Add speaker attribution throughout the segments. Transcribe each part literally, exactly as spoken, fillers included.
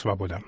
Speaker 1: «Свобода».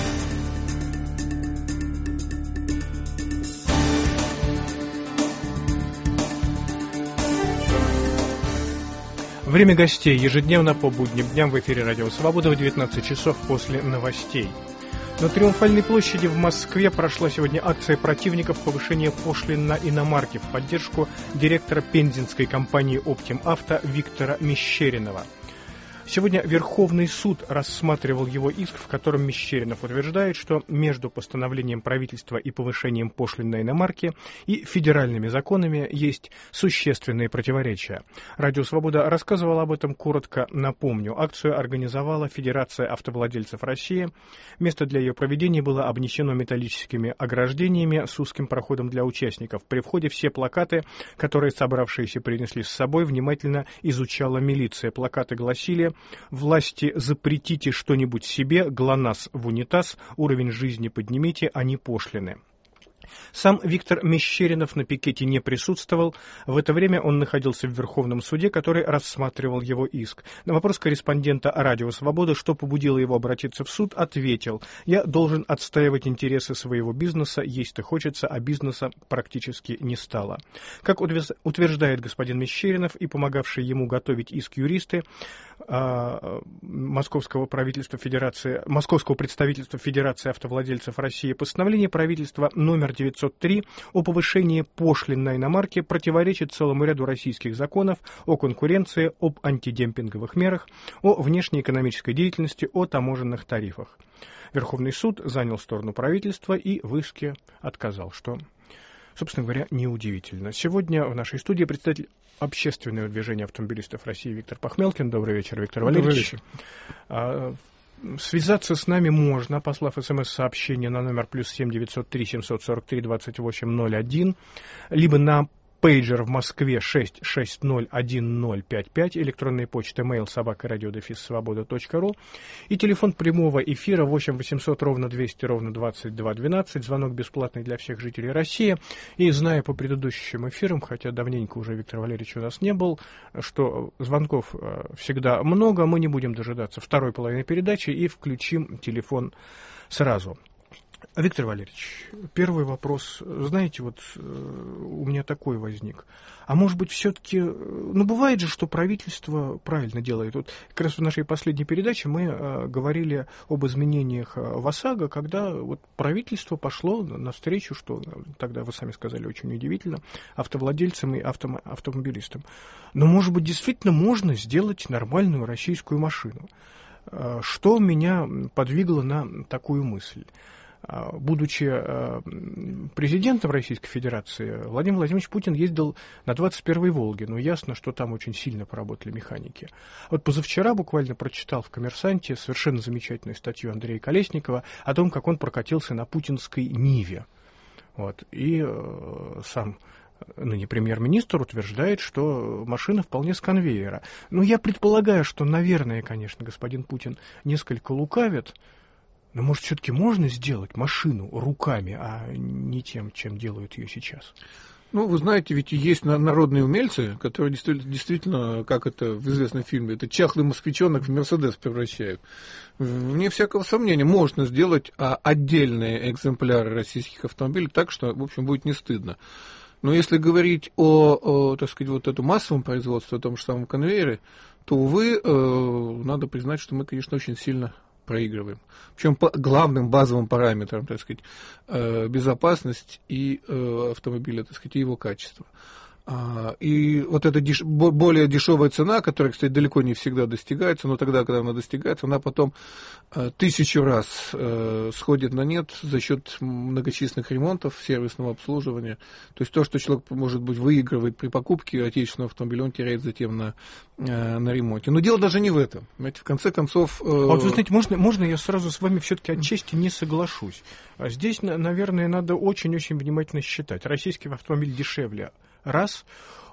Speaker 1: Время гостей ежедневно по будним дням в эфире «Радио Свобода» в девятнадцать часов после новостей. На Триумфальной площади в Москве прошла сегодня акция противников повышения пошлин на иномарки в поддержку директора пензенской компании «Оптим Авто» Виктора Мещеринова. Сегодня Верховный суд рассматривал его иск, в котором Мещеринов утверждает, что между постановлением правительства и повышением пошлин на иномарки и федеральными законами есть существенные противоречия. Радио «Свобода» рассказывала об этом коротко. Напомню, акцию организовала Федерация автовладельцев России. Место для ее проведения было обнесено металлическими ограждениями с узким проходом для участников. При входе все плакаты, которые собравшиеся принесли с собой, внимательно изучала милиция. Плакаты гласили: «Власти, запретите что-нибудь себе, ГЛОНАСС в унитаз, уровень жизни поднимите, а не пошлины». Сам Виктор Мещеринов на пикете не присутствовал. В это время он находился в Верховном суде, который рассматривал его иск. На вопрос корреспондента «Радио Свобода», что побудило его обратиться в суд, ответил: «Я должен отстаивать интересы своего бизнеса, есть-то хочется, а бизнеса практически не стало». Как утверждает господин Мещеринов и помогавшие ему готовить иск юристы а, Московского правительства Федерации, Московского представительства Федерации автовладельцев России, постановление правительства номер девятьсот три о повышении пошлин на иномарки противоречит целому ряду российских законов о конкуренции, об антидемпинговых мерах, о внешнеэкономической деятельности, о таможенных тарифах. Верховный суд занял сторону правительства и в иске отказал, что, собственно говоря, неудивительно. Сегодня в нашей студии представитель общественного движения автомобилистов России Виктор Пахмелкин. Добрый вечер, Виктор Валерьевич. Добрый вечер. Связаться с нами можно, послав смс-сообщение на номер плюс семь девятьсот три семьсот сорок три двадцать восемь ноль один, либо на пейджер в Москве шесть шесть ноль один ноль пять пять, электронная почта mail собака радио дефис свобода точка ру и телефон прямого эфира восемь восемьсот ровно двести ровно двадцать два двенадцать, звонок бесплатный для всех жителей России. И зная по предыдущим эфирам, хотя давненько уже Виктор Валерьевич у нас не был, что звонков всегда много, мы не будем дожидаться второй половины передачи и включим телефон сразу. Виктор Валерьевич, первый вопрос. Знаете, вот у меня такой возник. А может быть, все-таки, ну, бывает же, что правительство правильно делает. Вот как раз в нашей последней передаче мы э, говорили об изменениях в ОСАГО, когда вот правительство пошло навстречу, что тогда, вы сами сказали, очень удивительно, автовладельцам и автом, автомобилистам. Но, может быть, действительно можно сделать нормальную российскую машину. Э, что меня подвигло на такую мысль? Будучи президентом Российской Федерации, Владимир Владимирович Путин ездил на двадцать первой «Волге». Но ясно, что там очень сильно поработали механики. Вот позавчера буквально прочитал в «Коммерсанте» совершенно замечательную статью Андрея Колесникова о том, как он прокатился на путинской «Ниве». Вот. И э, сам ныне премьер-министр утверждает, что машина вполне с конвейера. Но я предполагаю, что, наверное, конечно, господин Путин несколько лукавит. Но, может, все-таки можно сделать машину руками, а не тем, чем делают ее сейчас?
Speaker 2: Ну, вы знаете, ведь есть народные умельцы, которые действительно, действительно, как это в известном фильме, это чахлый москвичонок в Мерседес превращают. Вне всякого сомнения, можно сделать отдельные экземпляры российских автомобилей так, что, в общем, будет не стыдно. Но если говорить о, о так сказать, вот этом массовом производстве, о том же самом конвейере, то, увы, э, надо признать, что мы, конечно, очень сильно проигрываем. Причем по главным базовым параметрам, так сказать, безопасность и автомобиля, так сказать, и его качество. И вот эта деш... более дешевая цена, которая, кстати, далеко не всегда достигается, но тогда, когда она достигается, она потом тысячу раз сходит на нет за счет многочисленных ремонтов, сервисного обслуживания. То есть то, что человек, может быть, выигрывает при покупке отечественного автомобиля, он теряет затем на, на ремонте. Но дело даже не в этом. Знаете, в конце концов...
Speaker 1: А вот, вы знаете, можно, можно я сразу с вами все-таки отчасти не соглашусь? А здесь, наверное, надо очень-очень внимательно считать. Российский автомобиль дешевле. Раз.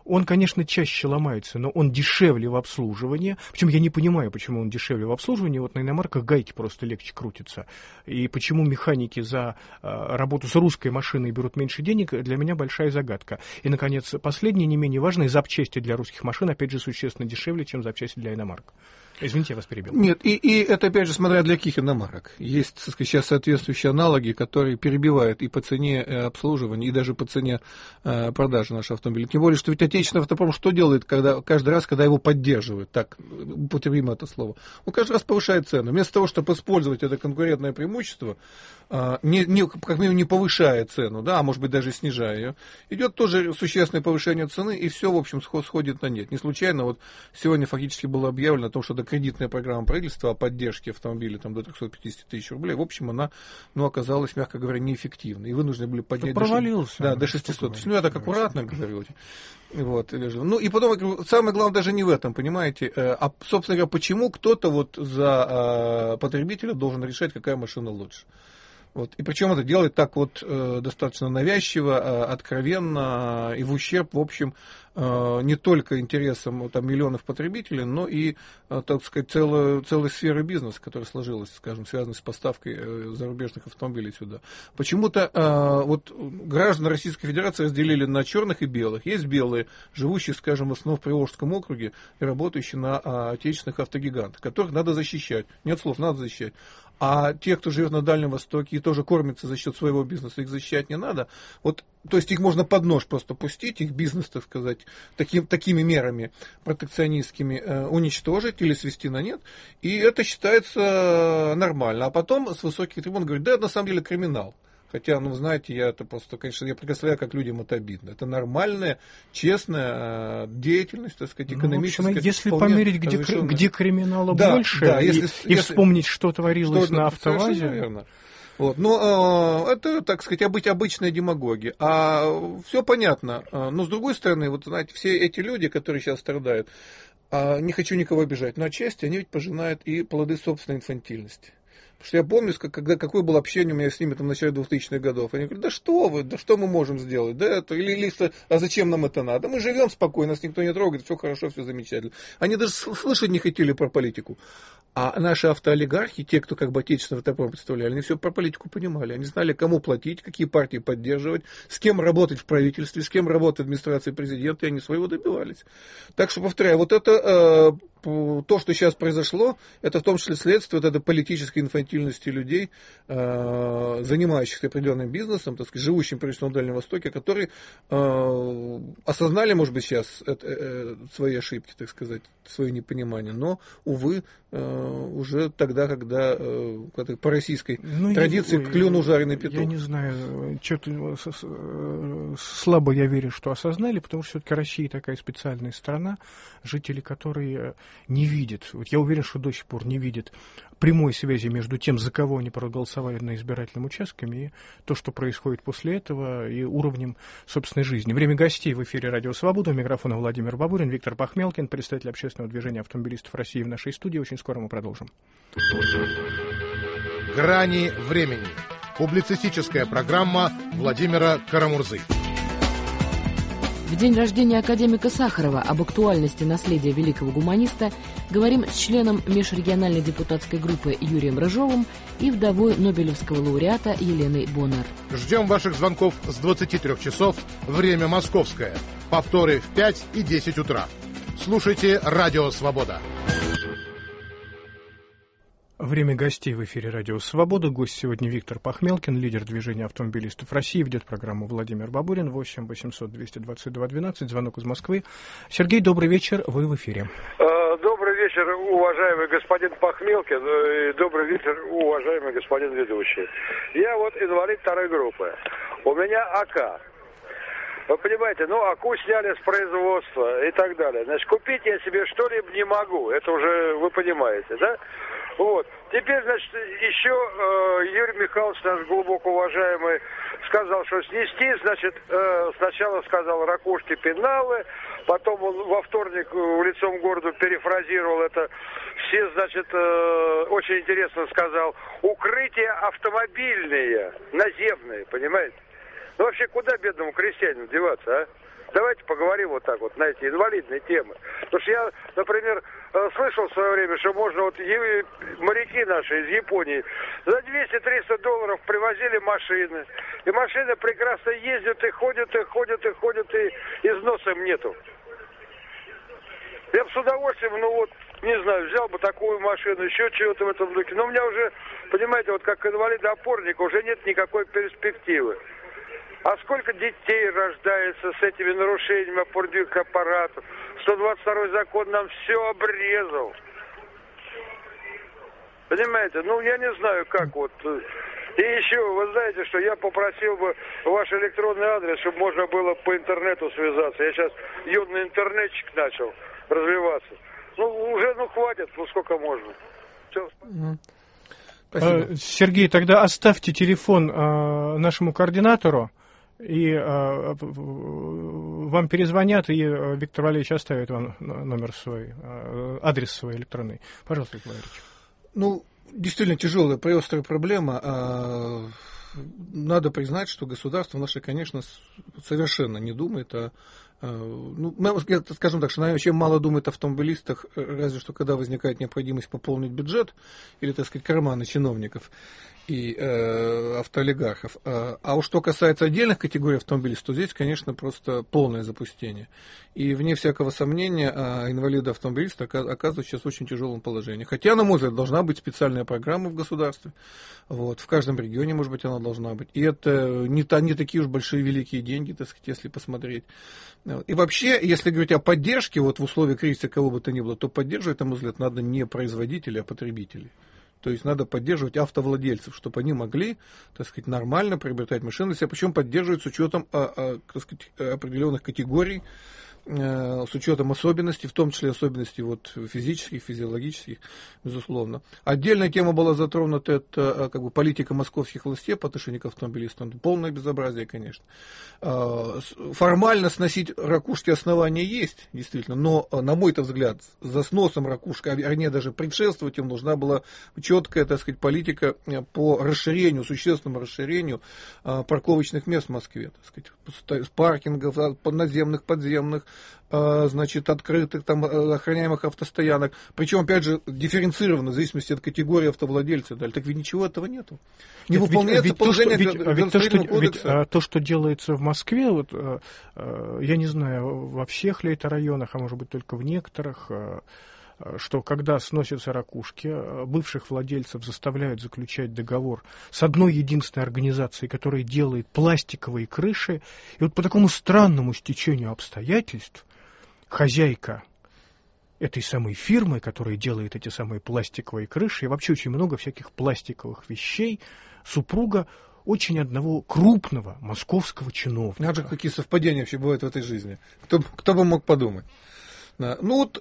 Speaker 1: Он, конечно, чаще ломается, но он дешевле в обслуживании. Причем я не понимаю, почему он дешевле в обслуживании. Вот на иномарках гайки просто легче крутятся. И почему механики за а, работу с русской машиной берут меньше денег, для меня большая загадка. И, наконец, последнее, не менее важное, запчасти для русских машин, опять же, существенно дешевле, чем запчасти для иномарок. Извините, я вас перебил.
Speaker 2: Нет, и, и это, опять же, смотря для каких иномарок. Есть, так сказать, сейчас соответствующие аналоги, которые перебивают и по цене обслуживания, и даже по цене э, продажи нашего автомобиля. Тем более, что ведь отечественный автопром что делает когда, каждый раз, когда его поддерживают? Так, употребим это слово. Он каждый раз повышает цену. Вместо того, чтобы использовать это конкурентное преимущество, э, не, не, как минимум не повышая цену, да, а может быть даже снижая ее, идет тоже существенное повышение цены, и все, в общем, сходит на нет. Не случайно, вот сегодня фактически было объявлено о том, что до кредитная программа правительства о поддержке автомобиля там, до трехсот пятидесяти тысяч рублей, в общем, она ну, оказалась, мягко говоря, неэффективной. И вынуждены были поднять до, да, до шестисот. Ну, я так аккуратно говорю. Вот. Ну, и потом, самое главное даже не в этом, понимаете, а, собственно говоря, почему кто-то вот за а, потребителя должен решать, какая машина лучше. Вот. И причем это делает так вот э, достаточно навязчиво, э, откровенно э, и в ущерб, в общем, э, не только интересам там, миллионов потребителей, но и, э, так сказать, целой, целой сферы бизнеса, которая сложилась, скажем, связанной с поставкой э, зарубежных автомобилей сюда. Почему-то э, вот граждан Российской Федерации разделили на черных и белых. Есть белые, живущие, скажем, в основном в Приволжском округе и работающие на э, отечественных автогигантах, которых надо защищать. Нет слов, надо защищать. А те, кто живет на Дальнем Востоке и тоже кормится за счет своего бизнеса, их защищать не надо. Вот, то есть их можно под нож просто пустить, их бизнес, так сказать, таким, такими мерами протекционистскими э, уничтожить или свести на нет. И это считается нормально. А потом с высоких трибун говорят, да, это на самом деле криминал. Хотя, ну, знаете, я это просто, конечно, я представляю, как людям это обидно. Это нормальная, честная деятельность, так сказать, экономическая.
Speaker 1: Ну, в общем, если померить, где, где криминала да, больше, да, если, и, если, и вспомнить, что творилось что, на АвтоВАЗе.
Speaker 2: Наверное. Вот. Но э, это, так сказать, обыть обычная демагогия. А все понятно. Но, с другой стороны, вот, знаете, все эти люди, которые сейчас страдают, э, не хочу никого обижать, но отчасти они ведь пожинают и плоды собственной инфантильности. Потому что я помню, когда, какое было общение у меня с ними там, в начале двухтысячных годов. Они говорят, да что вы, да что мы можем сделать? Да это, или, или, а зачем нам это надо? Мы живем спокойно, нас никто не трогает, все хорошо, все замечательно. Они даже слышать не хотели про политику. А наши автоолигархи, те, кто как бы отечественный автопром представляли, они все про политику понимали. Они знали, кому платить, какие партии поддерживать, с кем работать в правительстве, с кем работать в администрации президента, и они своего добивались. Так что, повторяю, вот это э, то, что сейчас произошло, это в том числе следствие вот этой политической инфантильности людей, э, занимающихся определенным бизнесом, так сказать, живущим прежде всего на Дальнем Востоке, которые э, осознали, может быть, сейчас это, э, свои ошибки, так сказать, свое непонимание, но, увы, э, уже тогда, когда э, по российской ну, традиции я, клюнул ой, жареный петух.
Speaker 1: Я не знаю, что-то слабо я верю, что осознали, потому что все-таки Россия такая специальная страна, жители которой не видят, вот я уверен, что до сих пор не видят прямой связи между тем, за кого они проголосовали на избирательном участке, и то, что происходит после этого, и уровнем собственной жизни. Время гостей в эфире «Радио Свобода». У микрофона Владимир Бабурин, Виктор Пахмелкин, представитель общественного движения автомобилистов России в нашей студии. Очень скоро мы продолжим.
Speaker 3: «Грани времени». Публицистическая программа Владимира Карамурзы.
Speaker 4: В день рождения академика Сахарова об актуальности наследия великого гуманиста говорим с членом межрегиональной депутатской группы Юрием Рыжовым и вдовой Нобелевского лауреата Еленой Боннер.
Speaker 3: Ждем ваших звонков с двадцати трёх часов, время московское. Повторы в пять и десять утра. Слушайте «Радио Свобода».
Speaker 1: Время гостей в эфире «Радио Свобода». Гость сегодня Виктор Пахмелкин, лидер движения автомобилистов России. Ведет программу Владимир Бабурин. восемь восемьсот двести двадцать два двенадцать. Звонок из Москвы. Сергей, добрый вечер. Вы в эфире.
Speaker 5: Добрый вечер, уважаемый господин Пахмелкин. Добрый вечер, уважаемый господин ведущий. Я вот инвалид второй группы. У меня АК. Вы понимаете, ну, АКУ сняли с производства и так далее. Значит, купить я себе что-либо не могу. Это уже вы понимаете, да? Вот. Теперь, значит, еще э, Юрий Михайлович, наш глубоко уважаемый, сказал, что снести, значит, э, сначала сказал ракушки, пеналы, потом он во вторник в лицом города перефразировал это, все, значит, э, очень интересно сказал, укрытия автомобильные, наземные, понимаете? Ну, вообще, куда бедному крестьянину деваться, а? Давайте поговорим вот так вот на эти инвалидные темы. Потому что я, например, слышал в свое время, что можно вот моряки наши из Японии за двести-триста долларов привозили машины. И машины прекрасно ездят и ходят, и ходят, и ходят, и износа им нету. Я бы с удовольствием, ну вот, не знаю, взял бы такую машину, еще чего-то в этом духе. Но у меня уже, понимаете, вот как инвалида-опорника уже нет никакой перспективы. А сколько детей рождается с этими нарушениями опорных аппаратов? сто двадцать второй закон нам все обрезал. Понимаете, ну я не знаю, как вот. И еще, вы знаете, что я попросил бы ваш электронный адрес, чтобы можно было по интернету связаться. Я сейчас юный интернетчик начал развиваться. Ну, уже, ну, хватит, ну, сколько можно. Все.
Speaker 1: Спасибо. Сергей, тогда оставьте телефон э, нашему координатору, и э, вам перезвонят, и э, Виктор Валерьевич оставит вам номер свой, э, адрес свой электронный. Пожалуйста, Виктор Валерьевич.
Speaker 2: Ну, действительно тяжелая, преострая проблема. Надо признать, что государство наше, конечно, совершенно не думает о... Ну, скажем так, что, наверное, очень мало думает о автомобилистах, разве что когда возникает необходимость пополнить бюджет или, так сказать, карманы чиновников и э, автоолигархов. А, а уж что касается отдельных категорий автомобилистов, то здесь, конечно, просто полное запустение. И вне всякого сомнения, инвалиды-автомобилисты оказываются сейчас в очень тяжелом положении. Хотя, на мой взгляд, должна быть специальная программа в государстве. Вот, в каждом регионе, может быть, она должна быть. И это не, та, не такие уж большие великие деньги, так сказать, если посмотреть. И вообще, если говорить о поддержке вот в условиях кризиса кого бы то ни было, то поддерживать, на мой взгляд, надо не производителей, а потребителей. То есть надо поддерживать автовладельцев, чтобы они могли, так сказать, нормально приобретать машины себе, причем поддерживать с учетом, так сказать, определенных категорий, с учетом особенностей, в том числе особенностей вот, физических, физиологических, безусловно. Отдельная тема была затронута, это как бы, политика московских властей по отношению к автомобилистам. Полное безобразие, конечно. Формально сносить ракушки основания есть, действительно, но, на мой взгляд, за сносом ракушки, а вернее даже предшествовать им, нужна была четкая, так сказать, политика по расширению, существенному расширению парковочных мест в Москве, так сказать, паркингов, наземных, подземных, значит, открытых, там, охраняемых автостоянок. Причем, опять же, дифференцировано в зависимости от категории автовладельца. Да. Так ведь ничего этого нету. Не
Speaker 1: ведь,
Speaker 2: выполняется
Speaker 1: ведь,
Speaker 2: положение
Speaker 1: ведь, ведь, ведь, то, что, ведь
Speaker 2: а,
Speaker 1: то, что делается в Москве, вот, а, я не знаю, во всех ли это районах, а может быть только в некоторых, а, что когда сносятся ракушки, бывших владельцев заставляют заключать договор с одной единственной организацией, которая делает пластиковые крыши. И вот по такому странному стечению обстоятельств хозяйка этой самой фирмы, которая делает эти самые пластиковые крыши, и вообще очень много всяких пластиковых вещей, супруга очень одного крупного московского чиновника.
Speaker 2: Надо же, какие совпадения вообще бывают в этой жизни. Кто, кто бы мог подумать. Ну вот,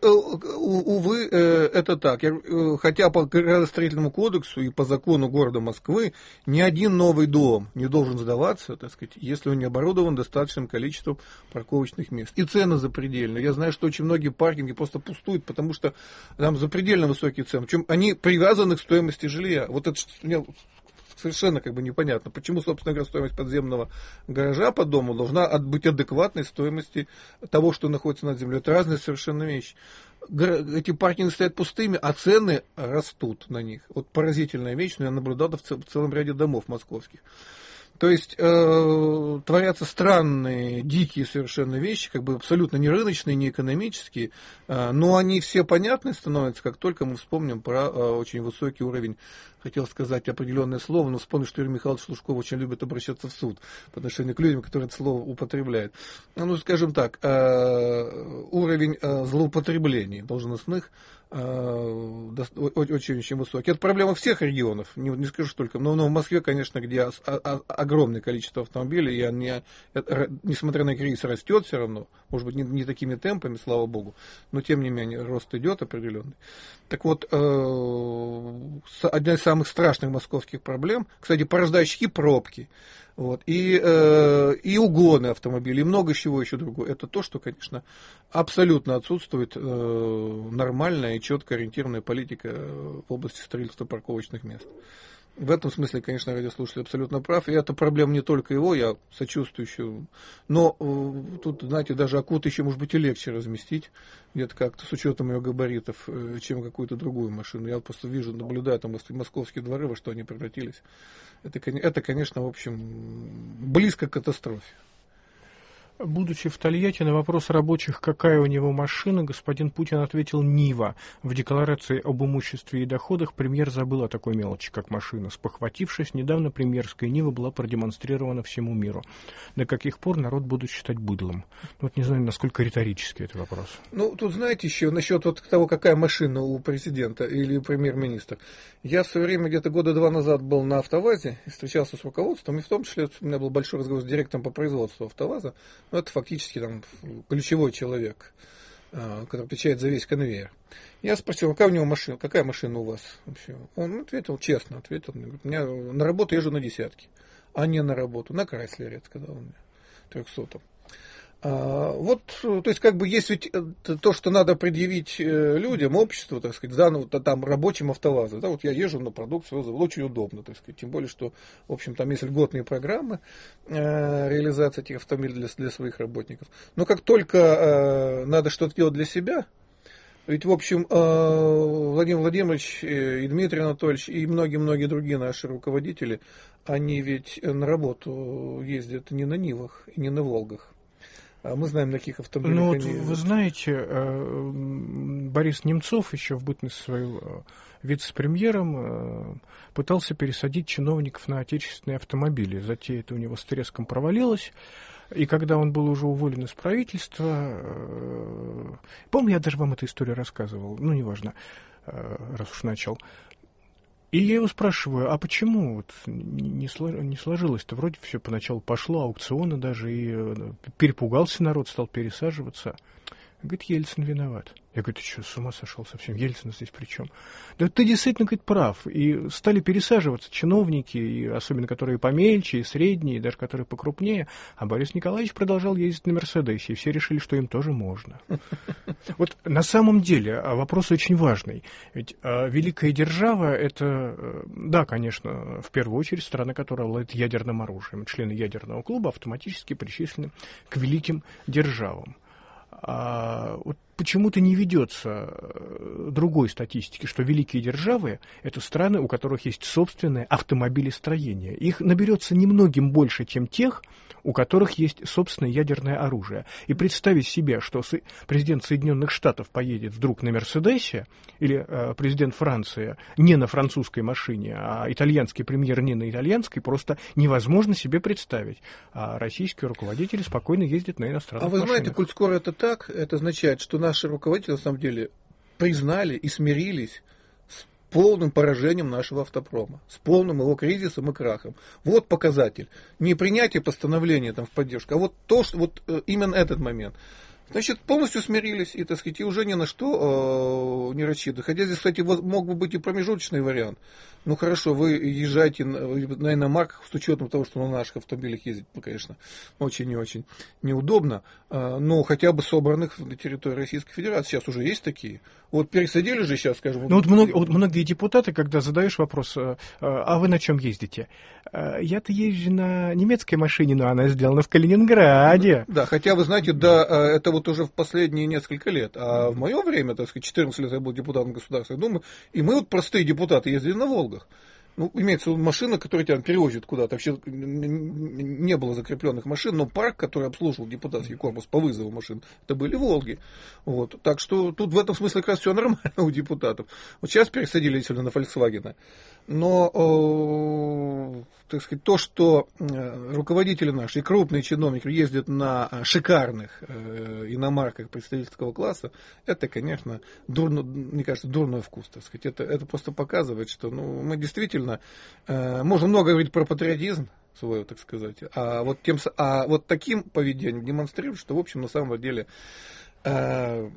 Speaker 2: увы, это так. Хотя по градостроительному кодексу и по закону города Москвы ни один новый дом не должен сдаваться, так сказать, если он не оборудован достаточным количеством парковочных мест. И цены запредельные. Я знаю, что очень многие паркинги просто пустуют, потому что там запредельно высокие цены. Причем они привязаны к стоимости жилья. Вот это мне совершенно как бы непонятно, почему, собственно говоря, стоимость подземного гаража по дому должна быть адекватной стоимости того, что находится над землей. Это разные совершенно вещи. Эти паркинги стоят пустыми, а цены растут на них. Вот поразительная вещь, но я наблюдал в целом ряде домов московских. То есть э, творятся странные, дикие совершенно вещи, как бы абсолютно не рыночные, не экономические, э, но они все понятны становятся, как только мы вспомним про э, очень высокий уровень, хотел сказать определенное слово, но вспомню, что Юрий Михайлович Лужков очень любит обращаться в суд по отношению к людям, которые это слово употребляют. Ну, скажем так, э, уровень э, злоупотреблений должностных очень-очень высокий. Это проблема всех регионов, не, не скажу только, но, но в Москве, конечно, где о, о, огромное количество автомобилей, и они, это, несмотря на кризис, растет все равно, может быть, не, не такими темпами, слава богу, но тем не менее рост идет определенный. Так вот, э, одна из самых страшных московских проблем, кстати, порождающие пробки, вот, и, э, и угоны автомобилей, и много чего еще другого. Это то, что, конечно, абсолютно отсутствует э, нормальная и четко ориентированная политика в области строительства парковочных мест. В этом смысле, конечно, радиослушатель абсолютно прав. И это проблема не только его, я сочувствую еще. Но э, тут, знаете, даже Акут еще, может быть, и легче разместить, где-то как-то с учетом ее габаритов, э, чем какую-то другую машину. Я просто вижу, наблюдаю там московские дворы, во что они превратились. Это, это, конечно, в общем, близко к катастрофе.
Speaker 1: Будучи в Тольятти, на вопрос рабочих, какая у него машина, господин Путин ответил «Нива». В декларации об имуществе и доходах премьер забыл о такой мелочи, как машина. Спохватившись, недавно премьерская «Нива» была продемонстрирована всему миру. До каких пор народ будут считать быдлом? Вот не знаю, насколько риторический этот вопрос.
Speaker 2: Ну, тут знаете еще насчет вот того, какая машина у президента или премьер-министра. Я в свое время, где-то года два назад, был на АвтоВАЗе и встречался с руководством, и в том числе у меня был большой разговор с директором по производству АвтоВАЗа. Ну, это фактически там ключевой человек, который отвечает за весь конвейер. Я спросил, какая у него машина, какая машина у вас вообще? Он ответил, честно ответил, у меня на работу езжу на десятки, а не на работу, на Крайслере, сказал он мне, трехсотом. А, вот, то есть, как бы есть ведь то, что надо предъявить людям, обществу, так сказать, заново, там, рабочим АвтоВАЗа. Да, вот я езжу на продукцию, очень удобно, так сказать. Тем более, что, в общем, там есть льготные программы э, реализации этих автомобилей для, для своих работников. Но как только э, надо что-то делать для себя, ведь, в общем, э, Владимир Владимирович и Дмитрий Анатольевич и многие-многие другие наши руководители, они ведь на работу ездят не на Нивах и не на Волгах. А мы знаем, на каких автомобилях
Speaker 1: ну,
Speaker 2: они...
Speaker 1: Вот, вы знаете, Борис Немцов еще в бытность свою вице-премьером пытался пересадить чиновников на отечественные автомобили. Затея это у него с треском провалилась. И когда он был уже уволен из правительства, помню, я даже вам эту историю рассказывал, ну, неважно, раз уж начал. И я его спрашиваю, а почему вот не сложилось-то? Вроде все поначалу пошло, аукционы даже, и перепугался народ, стал пересаживаться. Говорит, Ельцин виноват. Я говорю, ты что, с ума сошел совсем? Ельцин здесь при чем? Да ты действительно, говорит, прав. И стали пересаживаться чиновники, и особенно которые помельче, и средние, и даже которые покрупнее. А Борис Николаевич продолжал ездить на Мерседесе, и все решили, что им тоже можно. Вот на самом деле вопрос очень важный. Ведь великая держава — это, да, конечно, в первую очередь страна, которая владеет ядерным оружием. Члены ядерного клуба автоматически причислены к великим державам. А вот почему-то не ведется другой статистики, что великие державы — это страны, у которых есть собственное автомобилестроение. Их наберется немногим больше, чем тех, у которых есть собственное ядерное оружие. И представить себе, что президент Соединенных Штатов поедет вдруг на Мерседесе, или э, президент Франции не на французской машине, а итальянский премьер не на итальянской, просто невозможно себе представить. А российские руководители спокойно ездят на иностранных машинах.
Speaker 2: А вы знаете,
Speaker 1: машинах.
Speaker 2: коль скоро это так, это означает, что наши руководители, на самом деле, признали и смирились с полным поражением нашего автопрома, с полным его кризисом и крахом. Вот показатель. Не принятие постановления там, в поддержку, а вот то, что вот именно этот момент. Значит, полностью смирились и, так сказать, и уже ни на что э, не рассчитывают. Хотя здесь, кстати, мог бы быть и промежуточный вариант. Ну хорошо, вы езжаете на, на иномарках с учетом того, что на наших автомобилях ездить, ну, конечно, очень и очень неудобно, э, но хотя бы собранных на территории Российской Федерации. Сейчас уже есть такие. Вот пересадили же сейчас, скажем...
Speaker 1: Ну вот, много, вот многие депутаты, когда задаешь вопрос, а вы на чем ездите? Я-то езжу на немецкой машине, но она сделана в Калининграде.
Speaker 2: Да, хотя, вы знаете, да, это вот уже в последние несколько лет. А в мое время, так сказать, четырнадцать лет я был депутатом Государственной Думы, и мы вот простые депутаты ездили на Волгах. Ну, имеется в виду машина, которая тебя перевозит куда-то. Вообще не было закрепленных машин, но парк, который обслуживал депутатский корпус по вызову машин, это были Волги. Вот. Так что тут в этом смысле как раз все нормально у депутатов. Вот сейчас пересадили действительно на Volkswagen. Но, э, так сказать, то, что э, руководители наши и крупные чиновники ездят на шикарных э, иномарках представительского класса, это, конечно, дурно, мне кажется, дурной вкус. Так сказать. Это, это просто показывает, что ну, мы действительно, э, можно много говорить про патриотизм свой, так сказать, а вот, тем, а вот таким поведением демонстрирует, что, в общем, на самом деле... Э,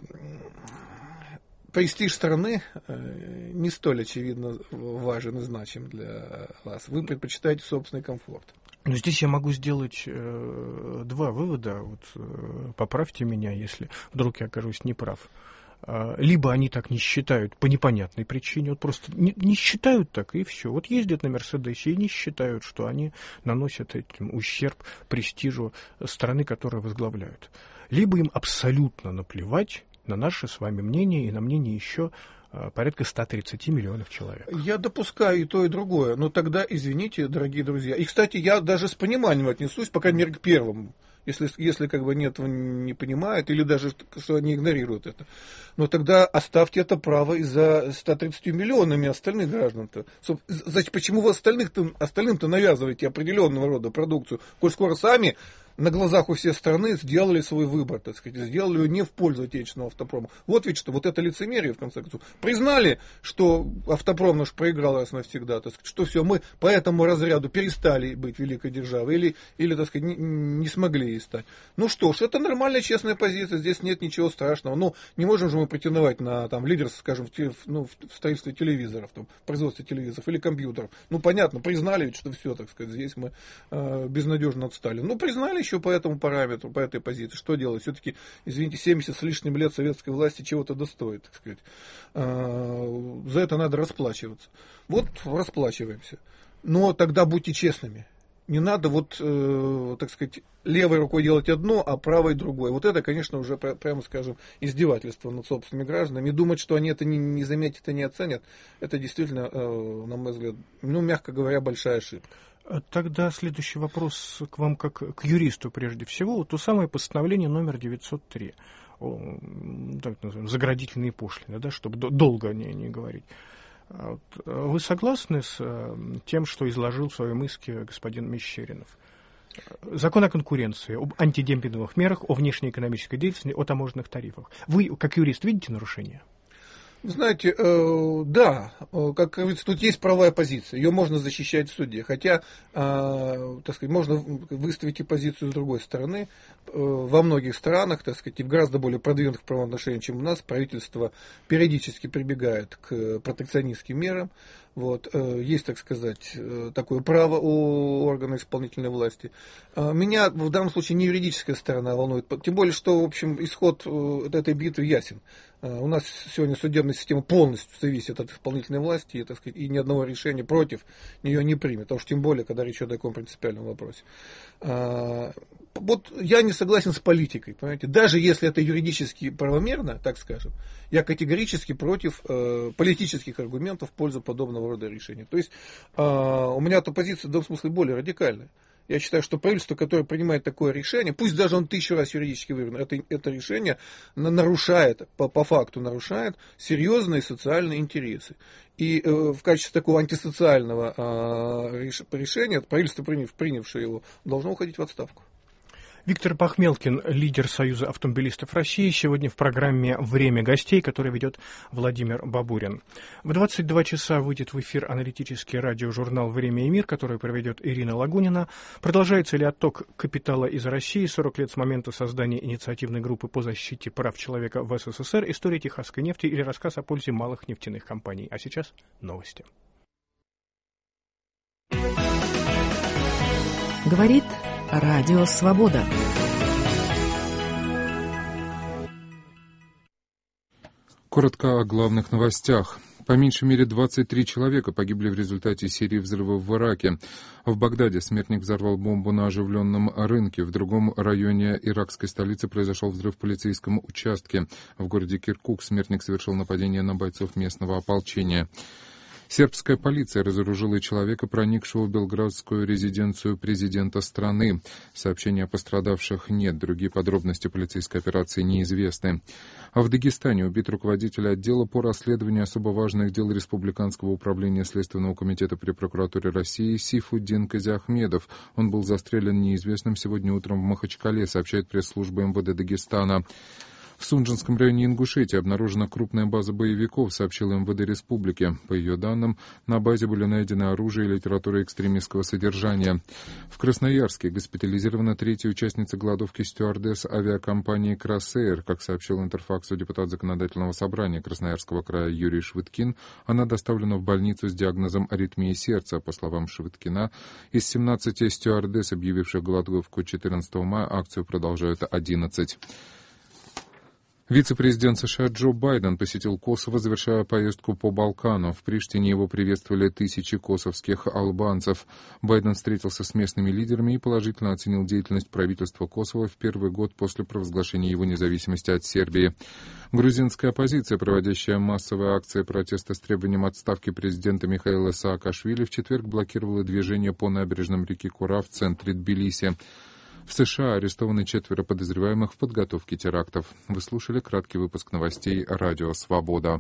Speaker 2: Престиж страны э, не столь, очевидно, важен и значим для вас. Вы предпочитаете собственный комфорт.
Speaker 1: Но здесь я могу сделать э, два вывода. Вот, э, поправьте меня, если вдруг я окажусь неправ. Либо они так не считают по непонятной причине, вот просто не, не считают так, и все. Вот ездят на Мерседесе и не считают, что они наносят этим ущерб престижу страны, которую возглавляют. Либо им абсолютно наплевать на наше с вами мнение и на мнение еще порядка ста тридцати миллионов человек.
Speaker 2: Я допускаю и то, и другое, но тогда, извините, дорогие друзья, и, кстати, я даже с пониманием отнесусь, по крайней мере, к первому. Если, если как бы они этого не понимают, или даже что они игнорируют это. Но тогда оставьте это право и за ста тридцатью миллионами остальных граждан-то. Почему вы остальных-то, остальным-то навязываете определенного рода продукцию, коль скоро сами на глазах у всей страны сделали свой выбор, так сказать, сделали его не в пользу отечественного автопрома. Вот ведь что, вот это лицемерие, в конце концов. Признали, что автопром наш проиграл раз навсегда, так сказать, что все, мы по этому разряду перестали быть великой державой, или, или так сказать, не, не смогли и стать. Ну что ж, это нормальная, честная позиция, здесь нет ничего страшного. Ну, не можем же мы претендовать на там, лидерство, скажем, в, теле, ну, в строительстве телевизоров, там, в производстве телевизоров или компьютеров. Ну, понятно, признали ведь, что все, так сказать, здесь мы э, безнадежно отстали. Ну, признали еще по этому параметру, по этой позиции. Что делать? Все-таки, извините, семьдесят с лишним лет советской власти чего-то достоит, так сказать. А, за это надо расплачиваться. Вот расплачиваемся. Но тогда будьте честными. Не надо вот, э, так сказать, левой рукой делать одно, а правой другое. Вот это, конечно, уже, прямо скажем, издевательство над собственными гражданами. И думать, что они это не, не заметят и не оценят, это действительно, э, на мой взгляд, ну, мягко говоря, большая ошибка.
Speaker 1: Тогда следующий вопрос к вам как к юристу прежде всего. Вот то самое постановление номер девятьсот три, о, так называем, заградительные пошлины, да, чтобы долго не, не говорить. Вот, вы согласны с тем, что изложил в своем иске господин Мещеринов? Закон о конкуренции, об антидемпинговых мерах, о внешнеэкономической деятельности, о таможенных тарифах. Вы, как юрист, видите нарушения?
Speaker 2: Знаете, э, да, как говорится, тут есть правовая позиция, ее можно защищать в суде, хотя, э, так сказать, можно выставить и позицию с другой стороны. Э, во многих странах, так сказать, и в гораздо более продвинутых правоотношениях, чем у нас, правительство периодически прибегает к протекционистским мерам. Вот, э, есть, так сказать, такое право у органов исполнительной власти. Э, меня в данном случае не юридическая сторона волнует, тем более, что, в общем, исход э, этой битвы ясен. Э, у нас сегодня судебная система полностью зависит от исполнительной власти, и, так сказать, и ни одного решения против нее не примет, а уж тем более, когда речь идет о таком принципиальном вопросе. Э, вот я не согласен с политикой, понимаете, даже если это юридически правомерно, так скажем, я категорически против э, политических аргументов в пользу подобного рода решений. То есть э, у меня эта позиция в данном смысле более радикальная. Я считаю, что правительство, которое принимает такое решение, пусть даже он тысячу раз юридически выверено, это, это решение нарушает, по, по факту нарушает серьезные социальные интересы. И э, в качестве такого антисоциального э, решения правительство, приняв, принявшее его, должно уходить в отставку.
Speaker 1: Виктор Пахмелкин, лидер Союза автомобилистов России, сегодня в программе «Время гостей», которую ведет Владимир Бабурин. В двадцать два часа выйдет в эфир аналитический радиожурнал «Время и мир», который проведет Ирина Лагунина. Продолжается ли отток капитала из России? сорок лет с момента создания инициативной группы по защите прав человека в СССР, история техасской нефти или рассказ о пользе малых нефтяных компаний. А сейчас новости.
Speaker 4: Говорит Радио Свобода.
Speaker 6: Коротко о главных новостях. По меньшей мере двадцать три человека погибли в результате серии взрывов в Ираке. В Багдаде смертник взорвал бомбу на оживленном рынке. В другом районе иракской столицы произошел взрыв в полицейском участке. В городе Киркук смертник совершил нападение на бойцов местного ополчения. Сербская полиция разоружила человека, проникшего в белградскую резиденцию президента страны. Сообщений о пострадавших нет, другие подробности полицейской операции неизвестны. А в Дагестане убит руководитель отдела по расследованию особо важных дел Республиканского управления Следственного комитета при прокуратуре России Сейфуддин Казиахмедов. Он был застрелен неизвестным сегодня утром в Махачкале, сообщает пресс-служба эм вэ дэ Дагестана. В Сунжинском районе Ингушетии обнаружена крупная база боевиков, сообщила эм вэ дэ республики. По ее данным, на базе были найдены оружие и литература экстремистского содержания. В Красноярске госпитализирована третья участница голодовки стюардесс авиакомпании «Кросэйр». Как сообщил Интерфаксу депутат Законодательного собрания Красноярского края Юрий Швыдкин, она доставлена в больницу с диагнозом аритмии сердца. По словам Швыдкина, из семнадцати стюардесс, объявивших голодовку четырнадцатого мая, акцию продолжают одиннадцать. Вице-президент США Джо Байден посетил Косово, завершая поездку по Балкану. В Приштине его приветствовали тысячи косовских албанцев. Байден встретился с местными лидерами и положительно оценил деятельность правительства Косово в первый год после провозглашения его независимости от Сербии. Грузинская оппозиция, проводящая массовые акции протеста с требованием отставки президента Михаила Саакашвили, в четверг блокировала движение по набережным реки Кура в центре Тбилиси. В США арестованы четверо подозреваемых в подготовке терактов. Вы слушали краткий выпуск новостей «Радио Свобода».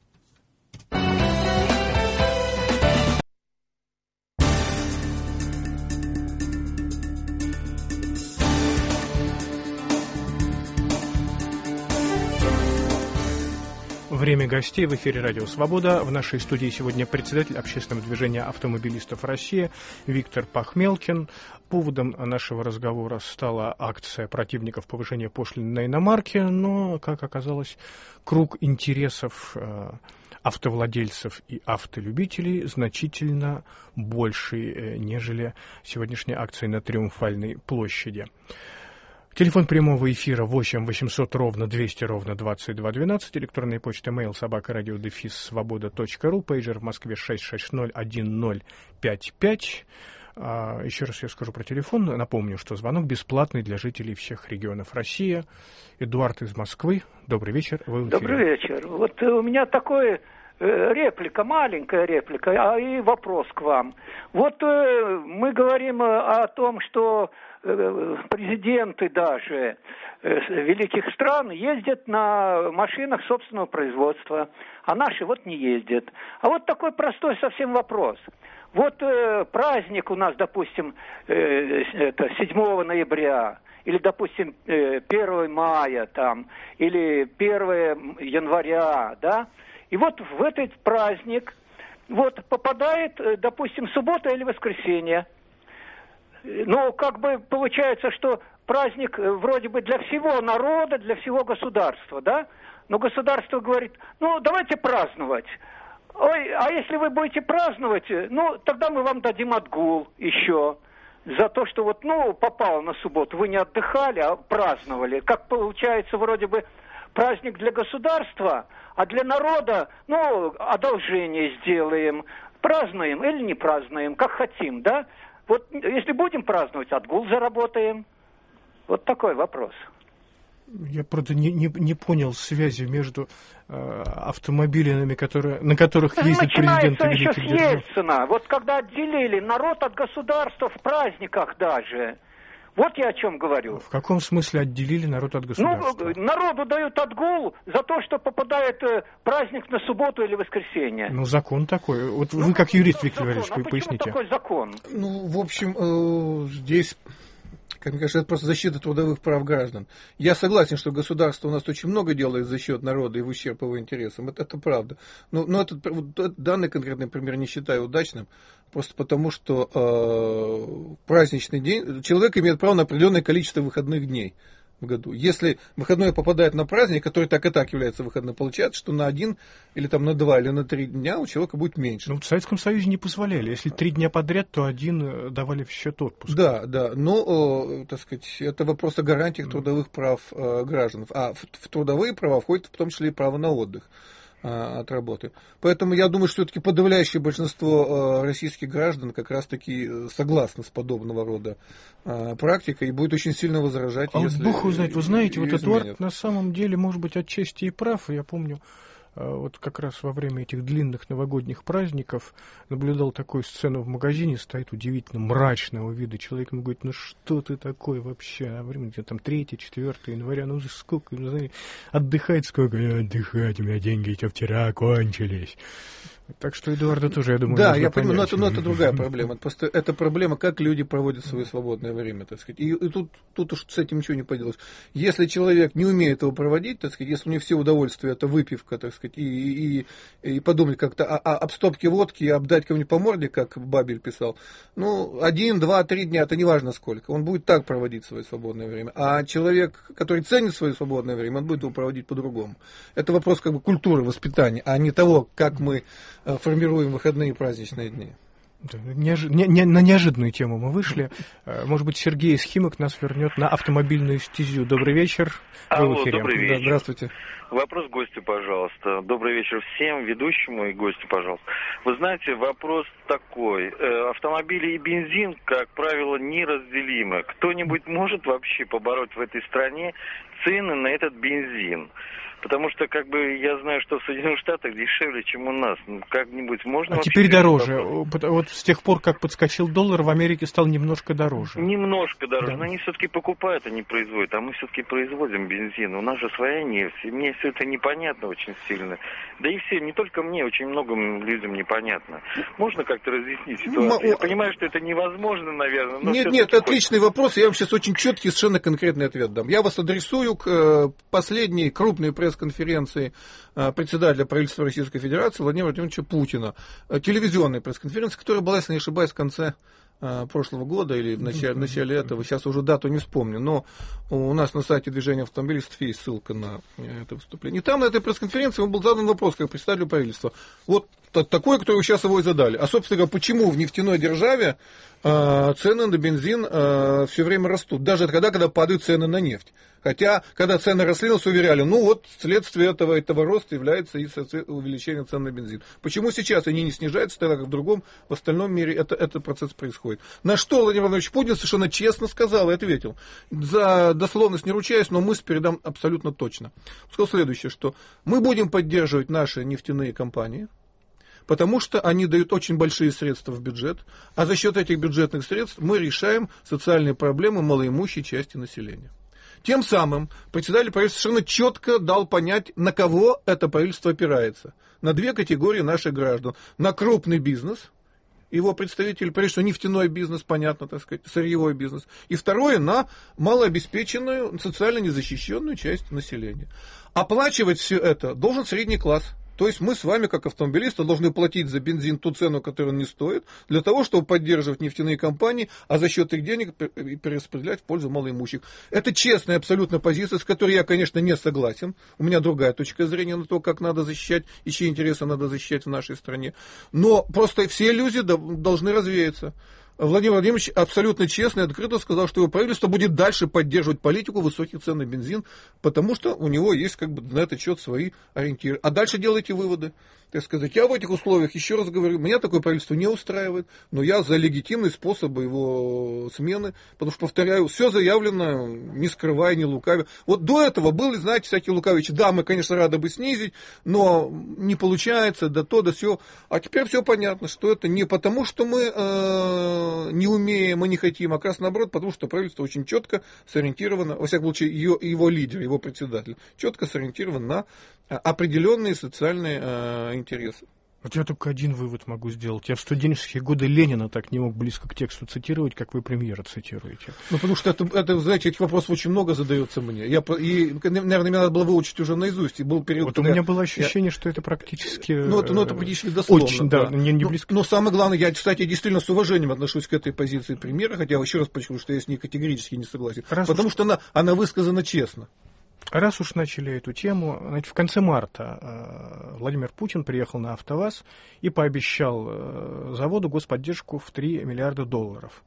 Speaker 1: Время гостей в эфире «Радио Свобода». В нашей студии сегодня председатель общественного движения автомобилистов России Виктор Пахмелкин. Поводом нашего разговора стала акция противников повышения пошлин на иномарки, но, как оказалось, круг интересов автовладельцев и автолюбителей значительно больше, нежели сегодняшняя акция на Триумфальной площади. Телефон прямого эфира восемь восемьсот ровно двести ровно двадцать два двенадцать, электронная почта mail собака радио дефис свобода точка ру, пейджер в Москве шесть шесть ноль один ноль пять пять. А, еще раз я скажу про телефон. Напомню, что звонок бесплатный для жителей всех регионов России. Эдуард из Москвы. Добрый вечер. Вы в эфире.
Speaker 7: Добрый вечер. Вот у меня такое реплика, маленькая реплика, а и вопрос к вам. Вот мы говорим о том, что президенты даже великих стран ездят на машинах собственного производства, а наши вот не ездят. А вот такой простой совсем вопрос. Вот э, праздник у нас, допустим, э, это седьмого ноября, или, допустим, э, первого мая, там, или первого января, да? И вот в этот праздник вот попадает, э, допустим, суббота или воскресенье. Ну, как бы получается, что праздник вроде бы для всего народа, для всего государства, да? Но государство говорит, ну, давайте праздновать. Ой, а если вы будете праздновать, ну, тогда мы вам дадим отгул еще за то, что вот, ну, попало на субботу. Вы не отдыхали, а праздновали. Как получается, вроде бы праздник для государства, а для народа, ну, одолжение сделаем. Празднуем или не празднуем, как хотим, да? Вот если будем праздновать, отгул заработаем. Вот такой вопрос.
Speaker 1: Я, правда, не, не, не понял связи между э, автомобилями, которые, на которых
Speaker 7: это
Speaker 1: ездят президенты великих
Speaker 7: держав. Начинается еще с Ельцина. Вот когда отделили народ от государства в праздниках даже. Вот я о чем говорю.
Speaker 1: В каком смысле отделили народ от государства?
Speaker 7: Ну, народу дают отгул за то, что попадает э, праздник на субботу или воскресенье.
Speaker 1: Ну, закон такой. Вот ну, вы как юрист, Виктор Валерьевич, вы поясните.
Speaker 7: Почему такой закон?
Speaker 2: Ну, в общем, э, здесь... Как мне кажется, это просто защита трудовых прав граждан. Я согласен, что государство у нас очень много делает за счет народа и в ущерб его интересам. Это, это правда. Но, но этот, вот, данный конкретный пример не считаю удачным, просто потому что э, праздничный день, человек имеет право на определенное количество выходных дней в году. Если выходной попадает на праздник, который так и так является выходным, получается, что на один или там на два или на три дня у человека будет меньше.
Speaker 1: Ну, в Советском Союзе не позволяли. Если три дня подряд, то один давали в счет отпуск.
Speaker 2: Да, да. Но, так сказать, это вопрос о гарантиях mm. трудовых прав э, граждан. А в, в трудовые права входит в том числе и право на отдых от работы. Поэтому я думаю, что все-таки подавляющее большинство российских граждан как раз-таки согласно с подобного рода практикой и будет очень сильно возражать,
Speaker 1: а
Speaker 2: если...
Speaker 1: А Бог его знает, вы знаете, вот
Speaker 2: изменят.
Speaker 1: Эдуард на самом деле может быть отчасти и прав. Я помню, вот как раз во время этих длинных новогодних праздников наблюдал такую сцену в магазине, стоит удивительно мрачного вида человек, ему говорит, ну что ты такой вообще, а время где там третье, четвёртое января, ну сколько, ну, знаете, отдыхать сколько, отдыхать, у меня деньги еще вчера кончились. Так что Эдуарда тоже, я думаю,
Speaker 2: да,
Speaker 1: нужно
Speaker 2: я
Speaker 1: понять.
Speaker 2: понимаю, но это, но это другая проблема. Просто это проблема, как люди проводят свое свободное время, так сказать. И, и тут, тут уж с этим ничего не поделаешь. Если человек не умеет его проводить, так сказать, если у него все удовольствие это выпивка, так сказать, и, и, и подумать как-то о, о, об стопке водки и обдать кому-нибудь по морде, как Бабель писал, ну, один, два, три дня, это не важно сколько, он будет так проводить свое свободное время. А человек, который ценит свое свободное время, он будет его проводить по-другому. Это вопрос как бы культуры, воспитания, а не того, как мы формируем выходные и праздничные дни.
Speaker 1: Неожи... Не, не, на неожиданную тему мы вышли. Может быть, Сергей из Химок нас вернет на автомобильную стезю. Добрый вечер.
Speaker 8: Алло, добрый вечер.
Speaker 2: Да, здравствуйте.
Speaker 8: Вопрос гостю, пожалуйста. Добрый вечер всем, ведущему и гостю, пожалуйста. Вы знаете, вопрос такой. Автомобили и бензин, как правило, неразделимы. Кто-нибудь может вообще побороть в этой стране цены на этот бензин? Потому что, как бы, я знаю, что в Соединенных Штатах дешевле, чем у нас. Ну, как-нибудь можно...
Speaker 1: А теперь дороже. Вот с тех пор, как подскочил доллар, в Америке стал немножко дороже.
Speaker 8: Немножко дороже.
Speaker 1: Да.
Speaker 8: Но они все-таки покупают, они производят. А мы все-таки производим бензин. У нас же своя нефть. И мне все это непонятно очень сильно. Да и все, не только мне, очень многим людям непонятно. Можно как-то разъяснить ситуацию? Я понимаю, что это невозможно, наверное. Но
Speaker 2: нет, нет, отличный
Speaker 8: хоть...
Speaker 2: вопрос. Я вам сейчас очень четкий, совершенно конкретный ответ дам. Я вас адресую к последней крупной пресс-конференции председателя правительства Российской Федерации Владимира Владимировича Путина. Телевизионная пресс-конференция, которая была, если не ошибаюсь, в конце прошлого года или в начале, в начале этого, сейчас уже дату не вспомню, но у нас на сайте движения автомобилистов есть ссылка на это выступление. И там на этой пресс-конференции был задан вопрос как представителю правительства. Вот такой, который вы сейчас его и задали. А, собственно говоря, почему в нефтяной державе э, цены на бензин э, все время растут? Даже тогда, когда падают цены на нефть. Хотя, когда цены росли, нас уверяли, ну вот, следствие этого, этого роста является и увеличение цен на бензин. Почему сейчас они не снижаются, тогда как в другом, в остальном мире это, этот процесс происходит? На что Владимир Владимирович Путин совершенно честно сказал и ответил. За дословность не ручаюсь, но мысль передам абсолютно точно. Сказал следующее, что мы будем поддерживать наши нефтяные компании, потому что они дают очень большие средства в бюджет, а за счет этих бюджетных средств мы решаем социальные проблемы малоимущей части населения. Тем самым председатель правительства совершенно четко дал понять, на кого это правительство опирается. На две категории наших граждан. На крупный бизнес, его представители, прежде всего нефтяной бизнес, понятно, так сказать, сырьевой бизнес. И второе, на малообеспеченную, социально незащищенную часть населения. Оплачивать все это должен средний класс. То есть мы с вами, как автомобилисты, должны платить за бензин ту цену, которую он не стоит, для того, чтобы поддерживать нефтяные компании, а за счет их денег перераспределять в пользу малоимущих. Это честная абсолютно позиция, с которой я, конечно, не согласен. У меня другая точка зрения на то, как надо защищать, и чьи интересы надо защищать в нашей стране. Но просто все иллюзии должны развеяться. Владимир Владимирович абсолютно честно и открыто сказал, что его правительство будет дальше поддерживать политику высоких цен на бензин, потому что у него есть как бы на этот счет свои ориентиры. А дальше делайте выводы. Так сказать, я в этих условиях, еще раз говорю, меня такое правительство не устраивает, но я за легитимные способы его смены, потому что, повторяю, все заявлено, не скрывая, не лукавя. Вот до этого были, знаете, всякие лукавичи. Да, мы, конечно, рады бы снизить, но не получается, да то, да сё. А теперь все понятно, что это не потому, что мы э, не умеем и не хотим, а как раз наоборот, потому что правительство очень четко сориентировано, во всяком случае, ее, его лидер, его председатель, четко сориентирован на определенные социальные э, интересы.
Speaker 1: Вот я только один вывод могу сделать. Я в студенческие годы Ленина так не мог близко к тексту цитировать, как вы премьера цитируете.
Speaker 2: Ну, потому что это, это знаете, этих вопросов очень много задается мне. Я, и, наверное, мне надо было выучить уже наизусть. И был период,
Speaker 1: вот у меня было ощущение, я... что это практически...
Speaker 2: Ну, это, ну, это практически дословно.
Speaker 1: Очень, да,
Speaker 2: да.
Speaker 1: Не, не близко.
Speaker 2: Но, но самое главное, я, кстати, действительно с уважением отношусь к этой позиции премьера, хотя еще раз подчеркну, что я с ней категорически не согласен. Раз потому уж... что она, она высказана честно.
Speaker 1: Раз уж начали эту тему, значит, в конце марта э, Владимир Путин приехал на АвтоВАЗ и пообещал э, заводу господдержку в три миллиарда долларов.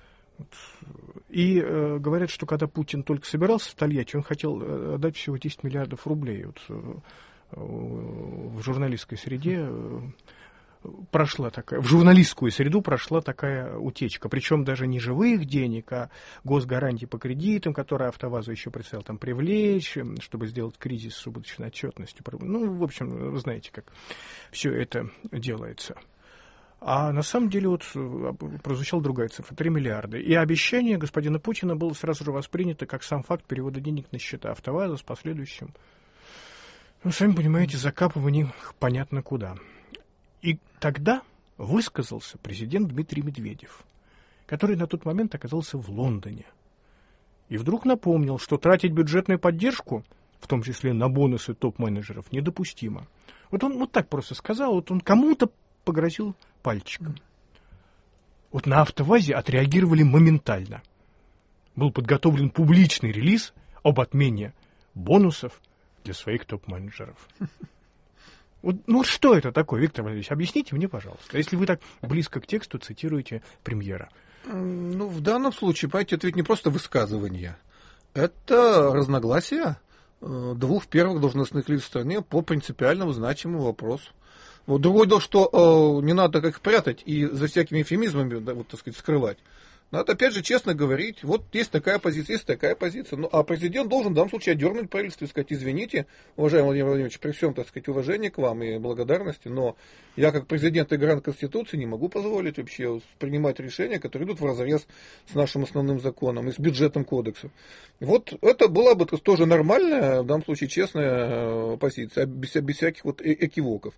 Speaker 1: И э, говорят, что когда Путин только собирался в Тольятти, он хотел э, дать всего десять миллиардов рублей. Вот, э, в журналистской среде э, прошла такая, в журналистскую среду прошла такая утечка. Причем даже не живых денег, а госгарантии по кредитам, которые АвтоВАЗу еще предстояло там привлечь, чтобы сделать кризис с убыточной отчетностью. Ну, в общем, вы знаете, как все это делается. А на самом деле вот прозвучала другая цифра, три миллиарда. И обещание господина Путина было сразу же воспринято как сам факт перевода денег на счета АвтоВАЗа с последующим, ну, сами понимаете, закапыванием понятно куда. И тогда высказался президент Дмитрий Медведев, который на тот момент оказался в Лондоне. И вдруг напомнил, что тратить бюджетную поддержку, в том числе на бонусы топ-менеджеров, недопустимо. Вот он вот так просто сказал, вот он кому-то погрозил пальчиком. Вот на АвтоВАЗе отреагировали моментально. Был подготовлен публичный релиз об отмене бонусов для своих топ-менеджеров. Вот, ну вот что это такое, Виктор Валерьевич? Объясните мне, пожалуйста. Если вы так близко к тексту цитируете премьера.
Speaker 2: Ну, в данном случае, понимаете, это ведь не просто высказывание. Это разногласия двух первых должностных лиц в стране по принципиальному значимому вопросу. Вот другое дело, что э, не надо как прятать и за всякими эвфемизмами, да, вот, так сказать, скрывать. Надо, опять же, честно говорить, вот есть такая позиция, есть такая позиция. Ну, а президент должен в данном случае отдернуть правительство и сказать: извините, уважаемый Владимир Владимирович, при всем, так сказать, уважении к вам и благодарности, но я, как президент и гарант Конституции, не могу позволить вообще принимать решения, которые идут вразрез с нашим основным законом и с бюджетным кодексом. Вот это была бы тоже нормальная, в данном случае честная позиция, без, без всяких вот экивоков.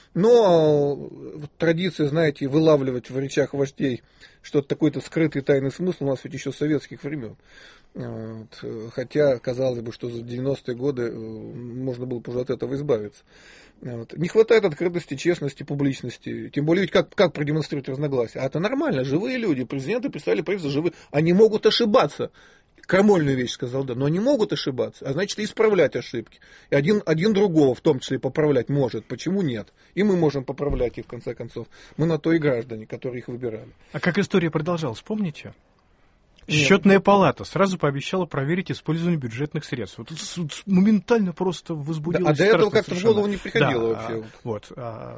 Speaker 2: Но традиция, знаете, вылавливать в речах вождей что-то такой-то скрытый тайный смысл у нас ведь еще с советских времен. Вот. Хотя, казалось бы, что за девяностые годы можно было бы уже от этого избавиться. Вот. Не хватает открытости, честности, публичности. Тем более, ведь как, как продемонстрировать разногласия? А это нормально, живые люди, президенты, представители правительства живые. Они могут ошибаться. Крамольную вещь сказал, да, но они могут ошибаться, а значит, и исправлять ошибки. И один, один другого, в том числе, поправлять может. Почему нет? И мы можем поправлять их, в конце концов. Мы на то и граждане, которые их выбирали.
Speaker 1: А как история продолжалась, помните? Счетная палата сразу пообещала проверить использование бюджетных средств. Вот, моментально просто возбудилось.
Speaker 2: Да, а до этого как-то в голову не приходило, да, вообще.
Speaker 1: Вот,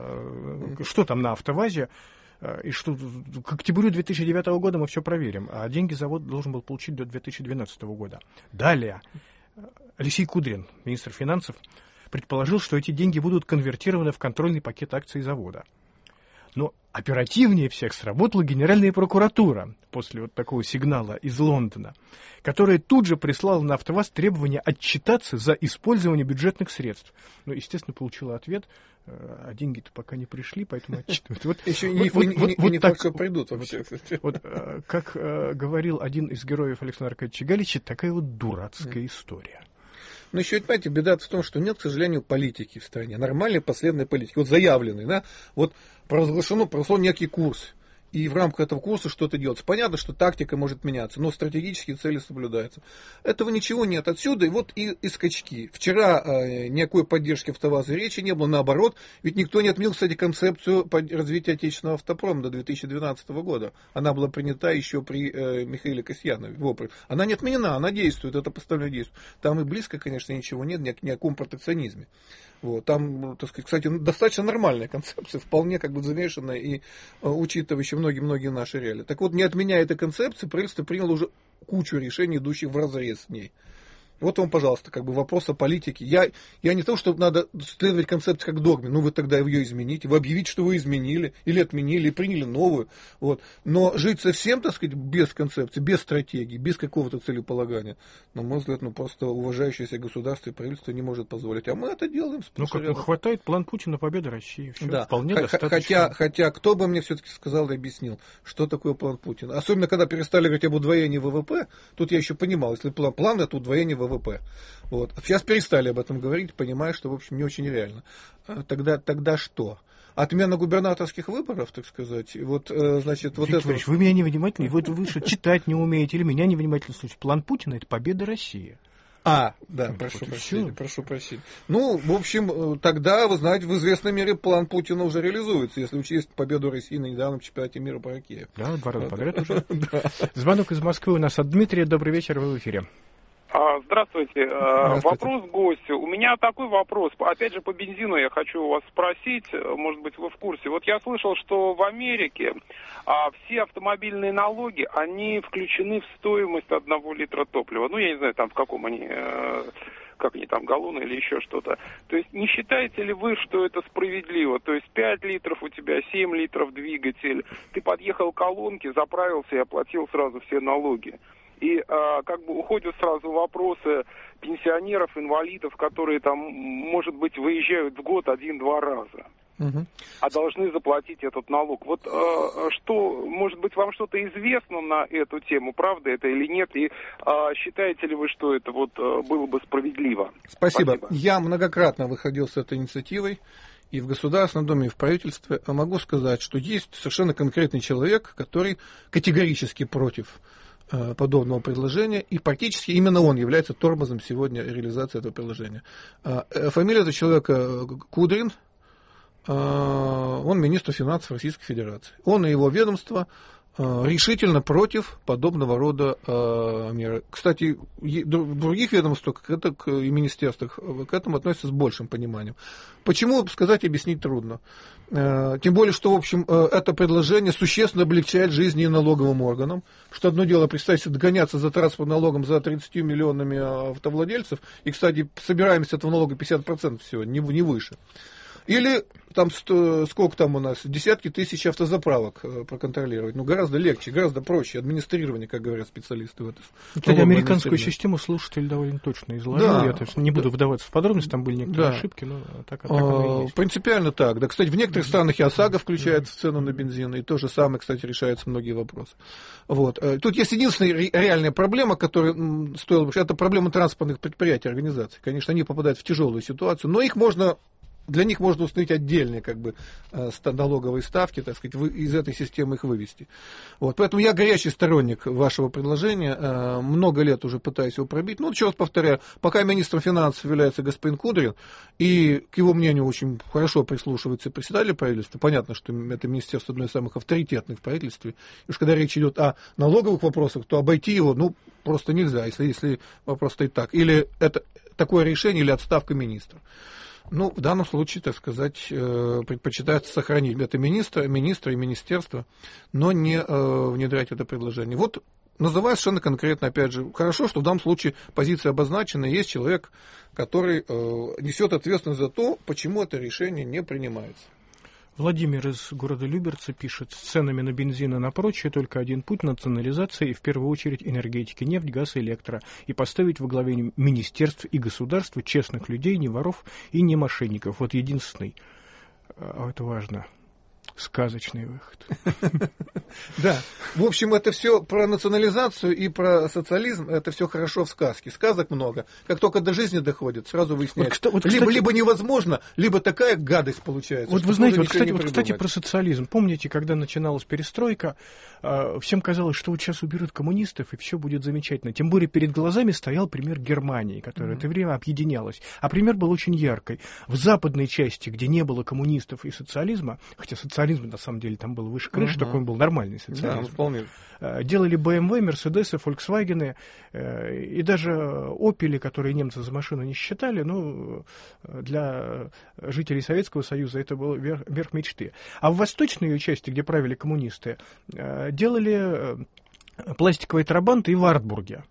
Speaker 1: а, что там на АвтоВАЗе? И что к октябрю две тысячи девятого года мы все проверим, а деньги завод должен был получить до две тысячи двенадцатого года. Далее Алексей Кудрин, министр финансов, предположил, что эти деньги будут конвертированы в контрольный пакет акций завода. Но оперативнее всех сработала Генеральная прокуратура после вот такого сигнала из Лондона, которая тут же прислала на АвтоВАЗ требование отчитаться за использование бюджетных средств. Ну, естественно, получила ответ: а деньги-то пока не пришли, поэтому отчитывают. Вот,
Speaker 2: еще
Speaker 1: вот,
Speaker 2: не,
Speaker 1: вот,
Speaker 2: не,
Speaker 1: вот,
Speaker 2: не,
Speaker 1: вот
Speaker 2: не
Speaker 1: так,
Speaker 2: так придут вообще.
Speaker 1: Вот, как говорил один из героев Александра Аркадьевича Галича, такая вот дурацкая история.
Speaker 2: Но еще, понимаете, беда в том, что нет, к сожалению, политики в стране. Нормальной последовательной политики. Вот заявленной, да, вот провозглашено, провозглашен некий курс. И в рамках этого курса что-то делается. Понятно, что тактика может меняться, но стратегические цели соблюдаются. Этого ничего нет. Отсюда и вот и, и скачки. Вчера э, никакой поддержки АвтоВАЗа речи не было, наоборот. Ведь никто не отменил, кстати, концепцию развития отечественного автопрома до две тысячи двенадцатого года. Она была принята еще при э, Михаиле Касьянове. Она не отменена, она действует, это постановление действует. Там и близко, конечно, ничего нет, ни о, ни о каком протекционизме. Вот. Там, так сказать, кстати, достаточно нормальная концепция, вполне как бы замешанная и э, учитывающая многие-многие наши реалии. Так вот, не отменяя этой концепции, правительство приняло уже кучу решений, идущих вразрез с ней. Вот вам, пожалуйста, как бы вопрос о политике. Я, я не то, что надо следовать концепции как догме, ну вы тогда ее измените, вы объявите, что вы изменили, или отменили, и приняли новую. Вот. Но жить совсем, так сказать, без концепции, без стратегии, без какого-то целеполагания, на мой взгляд, ну просто уважающееся государство и правительство не может позволить. А мы это делаем.
Speaker 1: Ну, как бы хватает план Путина победы России. Все,
Speaker 2: да.
Speaker 1: вполне
Speaker 2: Х-
Speaker 1: достаточно.
Speaker 2: Хотя, хотя, кто бы мне все-таки сказал и объяснил, что такое план Путина. Особенно, когда перестали говорить об удвоении ВВП, тут я еще понимал, если план, план это удвоение ВВП. Вот. Сейчас перестали об этом говорить, понимая, что, в общем, не очень реально. Тогда, тогда что? Отмена губернаторских выборов, так сказать, вот, значит, вот
Speaker 1: Виктор
Speaker 2: это...
Speaker 1: Ильич, вы меня невнимательны, вы, вы что, читать не умеете, или меня невнимательно слушать. План Путина — это победа России.
Speaker 2: А, да,
Speaker 1: ну,
Speaker 2: прошу
Speaker 1: вот
Speaker 2: прощения, прошу прощения. Ну, в общем, тогда, вы знаете, в известной мере план Путина уже реализуется, если учесть победу России на недавнем чемпионате мира по хоккею.
Speaker 1: Да, два раза подряд уже. Звонок из Москвы у нас от Дмитрия. Добрый вечер, вы в эфире.
Speaker 9: Здравствуйте. Здравствуйте. Вопрос гостю. У меня такой вопрос. Опять же, по бензину я хочу у вас спросить. Может быть, вы в курсе. Вот я слышал, что в Америке а, все автомобильные налоги, они включены в стоимость одного литра топлива. Ну, я не знаю, там в каком они... как они там, галлоны или еще что-то. То есть не считаете ли вы, что это справедливо? То есть пять литров у тебя, семь литров двигатель. Ты подъехал к колонке, заправился и оплатил сразу все налоги. И а, как бы уходят сразу вопросы пенсионеров, инвалидов, которые там, может быть, выезжают в год один-два раза, угу. а должны заплатить этот налог. Вот а, что, может быть, вам что-то известно на эту тему, правда это или нет? И а, считаете ли вы, что это вот а, было бы справедливо?
Speaker 2: Спасибо. Спасибо. Я многократно выходил с этой инициативой. И в Государственном Думе, и в правительстве. Могу сказать, что есть совершенно конкретный человек, который категорически против подобного предложения, и практически именно он является тормозом сегодня реализации этого предложения. Фамилия этого человека Кудрин, он министр финансов Российской Федерации. Он и его ведомство решительно против подобного рода э, меры. Кстати, в других ведомствах это, к, и министерствах к этому относятся с большим пониманием. Почему, сказать, объяснить трудно. Э, тем более, что, в общем, э, это предложение существенно облегчает жизнь и налоговым органам. Что одно дело, представьте, догоняться за транспортным налогом за тридцатью миллионами автовладельцев, и, кстати, собираемость этого налога пятьдесят процентов всего, не, не выше. Или там сколько там у нас, десятки тысяч автозаправок э, проконтролировать. Ну, гораздо легче, гораздо проще. Администрирование, как говорят специалисты в этом.
Speaker 1: Кстати, американскую систему слушатель довольно точно изложил. Да. Я то есть, не буду да. вдаваться в подробности, там были некоторые да. ошибки, но так, так оно и есть.
Speaker 2: Принципиально так. Да, кстати, в некоторых странах и ОСАГО включают в цену на бензин, и то же самое, кстати, решаются многие вопросы. Вот. Тут есть единственная реальная проблема, которая стоила бы, это проблема транспортных предприятий, организаций. Конечно, они попадают в тяжелую ситуацию, но их можно... Для них можно установить отдельные как бы, налоговые ставки, так сказать, из этой системы их вывести. Вот. Поэтому я горячий сторонник вашего предложения, много лет уже пытаюсь его пробить. Ну, еще раз повторяю, пока министром финансов является господин Кудрин, и к его мнению очень хорошо прислушивается председатель правительства, понятно, что это министерство одно из самых авторитетных в правительстве, и уж когда речь идет о налоговых вопросах, то обойти его, ну, просто нельзя, если, если вопрос стоит так. Или это такое решение, или отставка министра. Ну, в данном случае, так сказать, предпочитается сохранить это министра, министра и министерство, но не внедрять это предложение. Вот, называя совершенно конкретно, опять же, хорошо, что в данном случае позиция обозначена, есть человек, который несет ответственность за то, почему это решение не принимается.
Speaker 1: Владимир из города Люберцы пишет: с ценами на бензин и на прочее только один путь — национализация, и в первую очередь энергетики, нефть, газ, электро, и поставить во главе министерств и государства честных людей, не воров и не мошенников. Вот единственный, а это важно, сказочный выход.
Speaker 2: Да, в общем, это все про национализацию и про социализм, это все хорошо в сказке. Сказок много. Как только до жизни доходит, сразу выясняется. Вот, вот, либо, либо невозможно, либо такая гадость получается.
Speaker 1: Вот вы знаете, вот, кстати, вот, кстати, про социализм. Помните, когда начиналась перестройка, э, всем казалось, что вот сейчас уберут коммунистов, и все будет замечательно. Тем более перед глазами стоял пример Германии, которая mm-hmm. в это время объединялась. А пример был очень яркий. В западной части, где не было коммунистов и социализма, хотя социализм на самом деле там был выше крыши, mm-hmm. такой он был нормальный социализм. Да, вполне. Делали бэ эм вэ, Мерседесы, Фольксвагены и даже Опели, которые немцы за машину не считали, но для жителей Советского Союза это был верх, верх мечты. А в восточной ее части, где правили коммунисты, делали пластиковые трабанты и Вартбурги.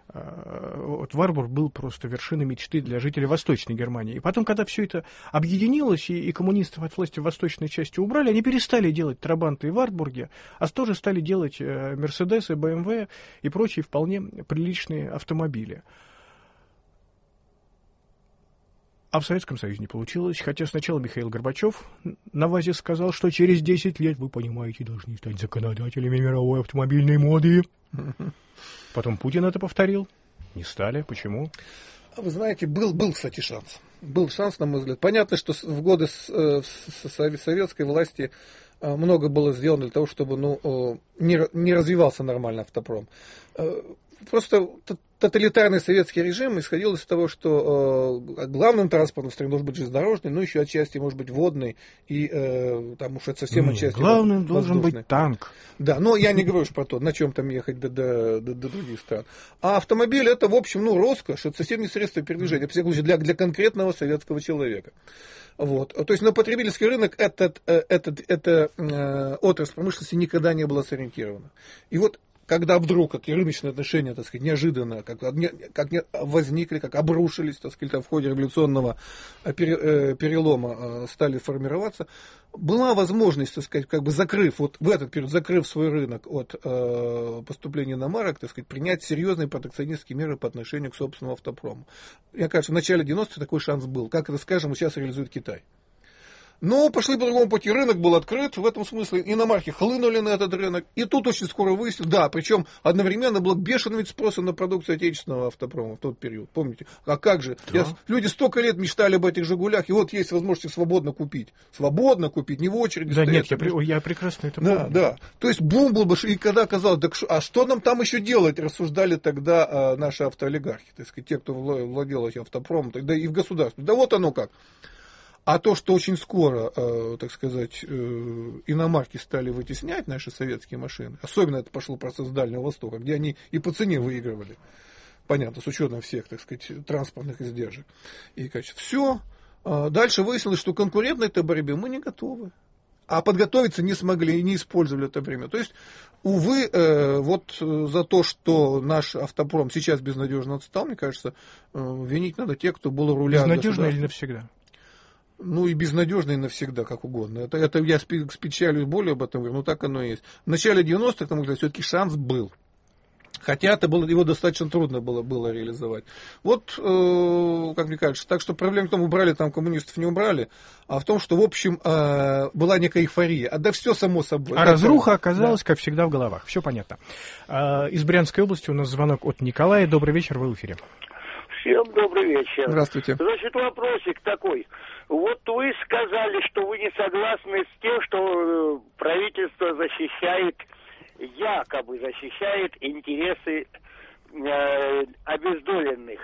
Speaker 1: Вот Варбург был просто вершиной мечты для жителей Восточной Германии. И потом, когда все это объединилось, и, и коммунистов от власти в восточной части убрали, они перестали делать трабанты и Вартбурги, а тоже стали делать Мерседесы, бэ эм вэ и прочие вполне приличные автомобили. А в Советском Союзе не получилось, хотя сначала Михаил Горбачев на ВАЗе сказал, что через десять лет, вы понимаете, должны стать законодателями мировой автомобильной моды. Потом Путин это повторил. Не стали. Почему?
Speaker 2: Вы знаете, был, был, кстати, шанс. Был шанс, на мой взгляд. Понятно, что в годы советской власти много было сделано для того, чтобы ну, не, не развивался нормально автопром. Просто тоталитарный советский режим исходил из того, что э, главным транспортным средством должен быть железнодорожный, но еще отчасти может быть водный, и э, там уж это совсем
Speaker 1: Нет,
Speaker 2: отчасти
Speaker 1: главным должен быть танк.
Speaker 2: Да, но я не говорю про то, на чем там ехать до, до, до, до других стран. А автомобиль это, в общем, ну, роскошь, это совсем не средство передвижения, для, для конкретного советского человека. Вот. То есть на потребительский рынок этот, этот, эта э, отрасль промышленности никогда не была сориентирована. И вот когда вдруг какие рыночные отношения, так сказать, неожиданно, как, как возникли, как обрушились, так сказать, в ходе революционного перелома стали формироваться, была возможность, так сказать, как бы закрыв, вот в этот период, закрыв свой рынок от э, поступления иномарок, так сказать, принять серьезные протекционистские меры по отношению к собственному автопрому. Мне кажется, в начале девяностых такой шанс был. Как это, скажем, сейчас реализует Китай. Но пошли по другому пути. Рынок был открыт, в этом смысле иномарки хлынули на этот рынок. И тут очень скоро выяснилось, да, причем одновременно был бешеный вид спроса на продукцию отечественного автопрома в тот период. Помните? А как же? Да. Я, люди столько лет мечтали об этих «Жигулях», и вот есть возможность их свободно купить. Свободно купить, не в очереди
Speaker 1: да,
Speaker 2: стоять.
Speaker 1: Нет, я, я прекрасно это помню.
Speaker 2: Да, да. То есть бум был бы, и когда казалось, так, а что нам там еще делать, рассуждали тогда а, наши автоолигархи, так сказать, те, кто владел этим автопромом, тогда и в государстве. Да вот оно как. А то, что очень скоро, э, так сказать, э, иномарки стали вытеснять наши советские машины, особенно это пошло процесс с Дальнего Востока, где они и по цене выигрывали, понятно, с учетом всех, так сказать, транспортных издержек и качеств. Все. Э, дальше выяснилось, что конкурентной этой борьбе мы не готовы. А подготовиться не смогли и не использовали это время. То есть, увы, э, вот за то, что наш автопром сейчас безнадежно отстал, мне кажется, э, винить надо тех, кто был у руля.
Speaker 1: Безнадежно или навсегда?
Speaker 2: Ну и безнадежно и навсегда, как угодно. Это, это я с печалью более об этом говорю, но так оно и есть. В начале девяностых, на мой взгляд, все-таки шанс был. Хотя это было, его достаточно трудно было, было реализовать. Вот, э, как мне кажется, так что проблема в том, убрали там коммунистов, не убрали, а в том, что, в общем, э, была некая эйфория. А да все само собой.
Speaker 1: А
Speaker 2: это,
Speaker 1: разруха оказалась,
Speaker 2: да.
Speaker 1: как всегда, в головах. Все понятно. А, из Брянской области у нас звонок от Николая. Добрый вечер, вы в эфире.
Speaker 10: Всем добрый вечер.
Speaker 2: Здравствуйте.
Speaker 10: Значит, вопросик такой. Вот вы сказали, что вы не согласны с тем, что правительство защищает, якобы защищает интересы э, обездоленных.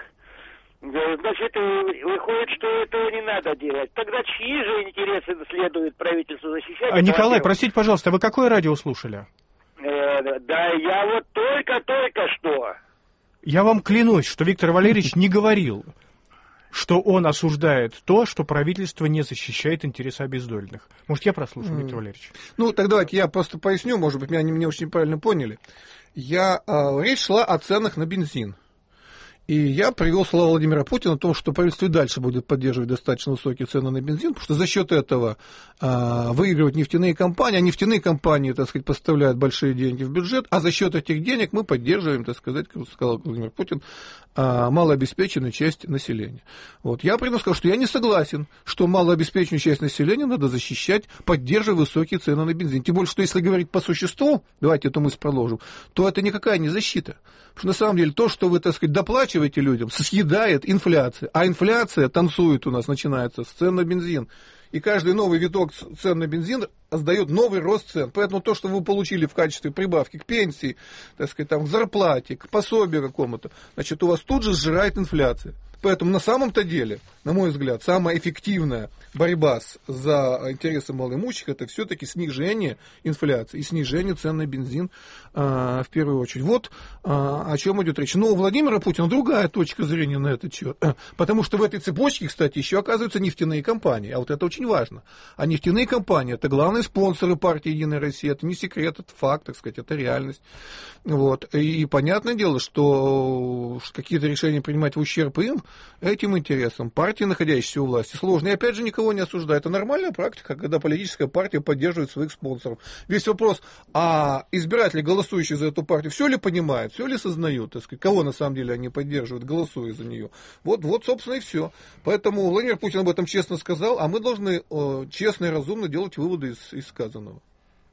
Speaker 10: Значит, выходит, что этого не надо делать. Тогда чьи же интересы следует правительству защищать?
Speaker 1: А, Николай, простите, пожалуйста, вы какое радио слушали?
Speaker 10: Э, да, я вот только-только что.
Speaker 1: Я вам клянусь, что Виктор Валерьевич не говорил, что он осуждает то, что правительство не защищает интересы обездоленных. Может, я прослушал, mm. Виктор Валерьевич?
Speaker 2: Ну, так давайте я просто поясню, может быть, меня не, не очень правильно поняли. Я, э, речь шла о ценах на бензин. И я привел слова Владимира Путина о том, что правительство и дальше будет поддерживать достаточно высокие цены на бензин, потому что за счет этого а, выигрывают нефтяные компании, а нефтяные компании, так сказать, поставляют большие деньги в бюджет, а за счет этих денег мы поддерживаем, так сказать, как сказал Владимир Путин, а, малообеспеченную часть населения. Вот. Я прямо сказал, что я не согласен, что малообеспеченную часть населения надо защищать, поддерживая высокие цены на бензин. Тем более, что если говорить по существу, давайте эту мысль продолжим, то это никакая не защита. Потому что на самом деле то, что вы, так сказать, доплачиваете людям, съедает инфляция. А инфляция танцует у нас, начинается с цен на бензин. И каждый новый виток цен на бензин сдает новый рост цен. Поэтому то, что вы получили в качестве прибавки к пенсии, так сказать, там, к зарплате, к пособию какому-то, значит, у вас тут же сжирает инфляция. Поэтому на самом-то деле, на мой взгляд, самая эффективная борьба с, за интересы малоимущих — это все-таки снижение инфляции и снижение цен на бензин э, в первую очередь. Вот э, о чем идет речь. Но у Владимира Путина другая точка зрения на этот счет. Потому что в этой цепочке, кстати, еще оказываются нефтяные компании. А вот это очень важно. А нефтяные компании — это главные спонсоры партии «Единая Россия». Это не секрет, это факт, так сказать, это реальность. Вот. И, и понятное дело, что какие-то решения принимать в ущерб им, этим интересам партии, находящейся у власти, сложно. И опять же никого не осуждаю. Это нормальная практика, когда политическая партия поддерживает своих спонсоров. Весь вопрос, а избиратели, голосующие за эту партию, все ли понимают, все ли сознают, так сказать, кого на самом деле они поддерживают, голосуя за нее. Вот, вот, собственно, и все. Поэтому Владимир Путин об этом честно сказал, а мы должны э, честно и разумно делать выводы из, из сказанного.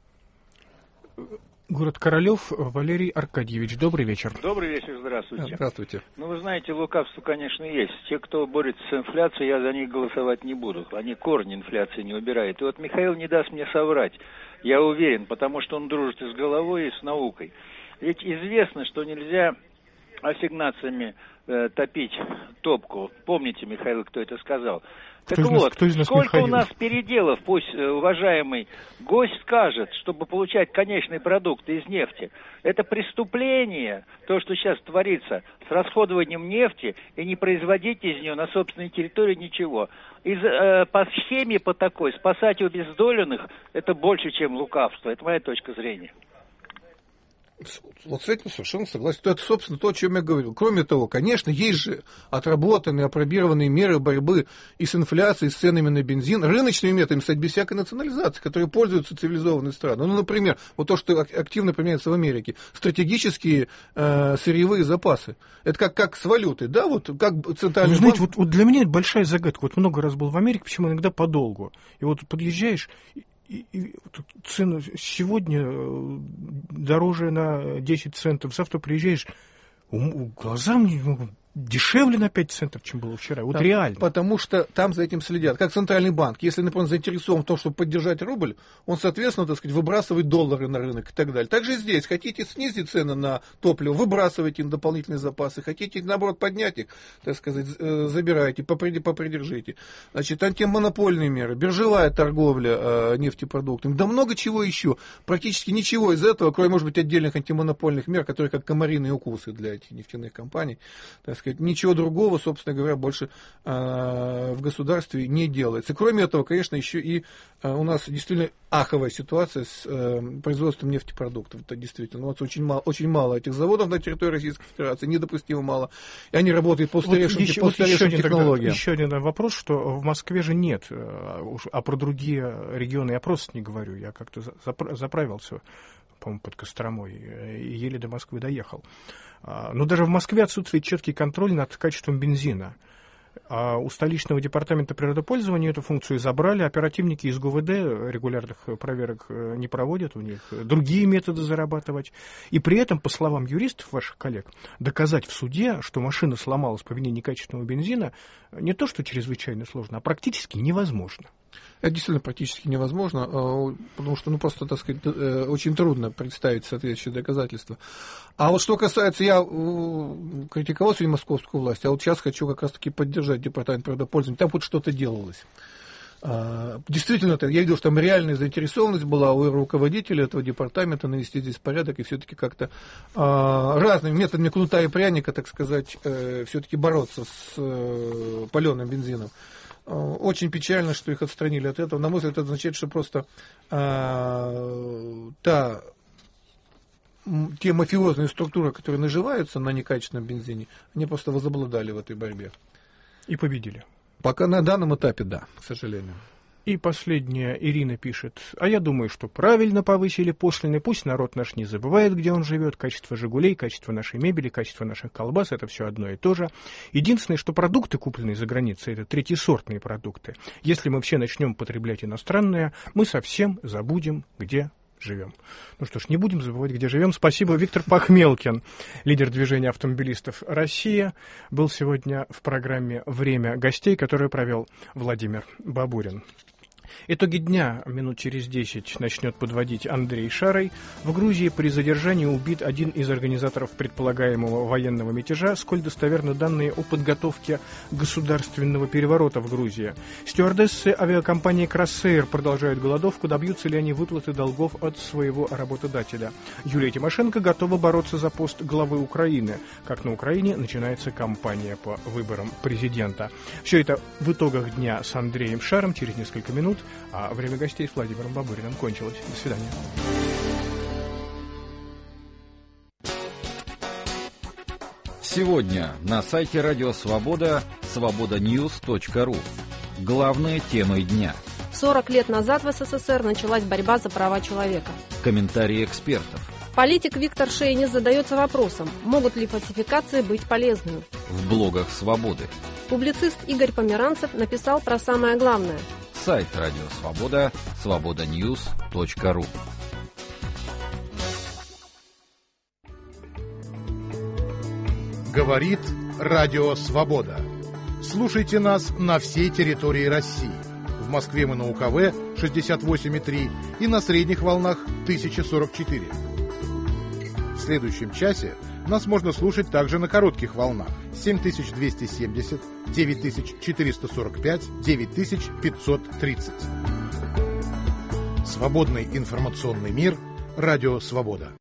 Speaker 1: Город Королев, Валерий Аркадьевич. Добрый вечер.
Speaker 11: Добрый вечер, здравствуйте.
Speaker 2: Здравствуйте.
Speaker 11: Ну, вы знаете, лукавство, конечно, есть. Те, кто борется с инфляцией, я за них голосовать не буду. Они корни инфляции не убирают. И вот Михаил не даст мне соврать. Я уверен, потому что он дружит и с головой, и с наукой. Ведь известно, что нельзя ассигнациями э, топить топку. Помните, Михаил, кто это сказал? Так
Speaker 1: кто
Speaker 11: вот,
Speaker 1: нас,
Speaker 11: сколько у нас переделов, пусть уважаемый гость скажет, чтобы получать конечный продукт из нефти. Это преступление, то, что сейчас творится с расходованием нефти, и не производить из нее на собственной территории ничего. Из, э, по схеме по такой спасать обездоленных, это больше, чем лукавство. Это моя точка зрения.
Speaker 2: Вот с этим совершенно согласен. Это, собственно, то, о чем я говорил. Кроме того, конечно, есть же отработанные, опробированные меры борьбы и с инфляцией, и с ценами на бензин, рыночными методами, кстати, без всякой национализации, которые пользуются цивилизованные страны. Ну, например, вот то, что активно применяется в Америке, стратегические э, сырьевые запасы. Это как, как с валютой, да, вот как центральный
Speaker 1: Вы знаете,
Speaker 2: банк...
Speaker 1: вот, вот для меня это большая загадка. Вот много раз был в Америке, почему иногда подолгу. И вот подъезжаешь... И, и цены сегодня дороже на десять центов, завтра приезжаешь, глаза мне дешевле на пять центов, чем было вчера. Вот
Speaker 2: там,
Speaker 1: реально.
Speaker 2: Потому что там за этим следят. Как Центральный банк. Если, например, заинтересован в том, чтобы поддержать рубль, он, соответственно, так сказать, выбрасывает доллары на рынок и так далее. Также здесь. Хотите снизить цены на топливо, выбрасывайте им дополнительные запасы. Хотите, наоборот, поднять их, так сказать, забирайте, попридержите. Значит, антимонопольные меры, биржевая торговля э, нефтепродуктами. Да много чего еще. Практически ничего из этого, кроме, может быть, отдельных антимонопольных мер, которые как комариные укусы для этих нефтяных компаний. Так сказать, ничего другого, собственно говоря, больше э, в государстве не делается. Кроме этого, конечно, еще и э, у нас действительно аховая ситуация с э, производством нефтепродуктов. Это действительно, ну, вот очень мало, очень мало этих заводов на территории Российской Федерации, недопустимо мало. И они работают по устаревшим, вот еще, по устаревшим вот технологиям.
Speaker 1: Еще один вопрос, что в Москве же нет, а про другие регионы я просто не говорю, я как-то заправился, по-моему, под Костромой, и еле до Москвы доехал. Но даже в Москве отсутствует четкий контроль над качеством бензина. А у столичного департамента природопользования эту функцию забрали. Оперативники из ГУВД регулярных проверок не проводят, у них другие методы зарабатывать. И при этом, по словам юристов, ваших коллег, доказать в суде, что машина сломалась по вине некачественного бензина, не то что чрезвычайно сложно, а практически невозможно.
Speaker 2: Это действительно практически невозможно, потому что, ну, просто, так сказать, очень трудно представить соответствующие доказательства. А вот что касается, я критиковал сегодня московскую власть, а вот сейчас хочу как раз-таки поддержать департамент природопользования, там хоть что-то делалось. Действительно, я видел, что там реальная заинтересованность была у руководителя этого департамента навести здесь порядок и все-таки как-то разными методами кнута и пряника, так сказать, все-таки бороться с паленым бензином. Очень печально, что их отстранили от этого. На мой взгляд, это означает, что просто а, та, те мафиозные структуры, которые наживаются на некачественном бензине, они просто возобладали в этой борьбе.
Speaker 1: И победили.
Speaker 2: Пока на данном этапе, да, к сожалению.
Speaker 1: И последняя, Ирина пишет: а я думаю, что правильно повысили пошлины, пусть народ наш не забывает, где он живет, качество «Жигулей», качество нашей мебели, качество наших колбас, это все одно и то же. Единственное, что продукты, купленные за границей, это третьесортные продукты. Если мы все начнем потреблять иностранное, мы совсем забудем, где живем. Ну что ж, не будем забывать, где живем. Спасибо. Виктор Пахмелкин, лидер движения автомобилистов «Россия», был сегодня в программе «Время гостей», которую провел Владимир Бабурин. Итоги дня минут через десять начнет подводить Андрей Шарой. В Грузии при задержании убит один из организаторов предполагаемого военного мятежа, сколь достоверны данные о подготовке государственного переворота в Грузии. Стюардессы авиакомпании «Крассэйр» продолжают голодовку, добьются ли они выплаты долгов от своего работодателя. Юлия Тимошенко готова бороться за пост главы Украины. Как на Украине начинается кампания по выборам президента. Все это в итогах дня с Андреем Шаром через несколько минут. А время гостей с Владимиром Бабуриным кончилось. До свидания.
Speaker 12: Сегодня на сайте Радио Свобода свобода ньюс точка ру. Главные темы дня.
Speaker 13: сорок лет назад в СССР началась борьба за права человека.
Speaker 12: Комментарии экспертов.
Speaker 13: Политик Виктор Шейнис задается вопросом, могут ли фальсификации быть полезными.
Speaker 12: В блогах Свободы.
Speaker 13: Публицист Игорь Померанцев написал про самое главное.
Speaker 12: Сайт Радио Свобода свобода ньюс точка ру.
Speaker 3: Говорит Радио Свобода. Слушайте нас на всей территории России. В Москве мы на УКВ шестьдесят восемь и три и на средних волнах тысяча сорок четыре. В следующем часе нас можно слушать также на коротких волнах семь тысяч двести семьдесят, девять тысяч четыреста сорок пять, девять тысяч пятьсот тридцать. Свободный информационный мир. Радио Свобода.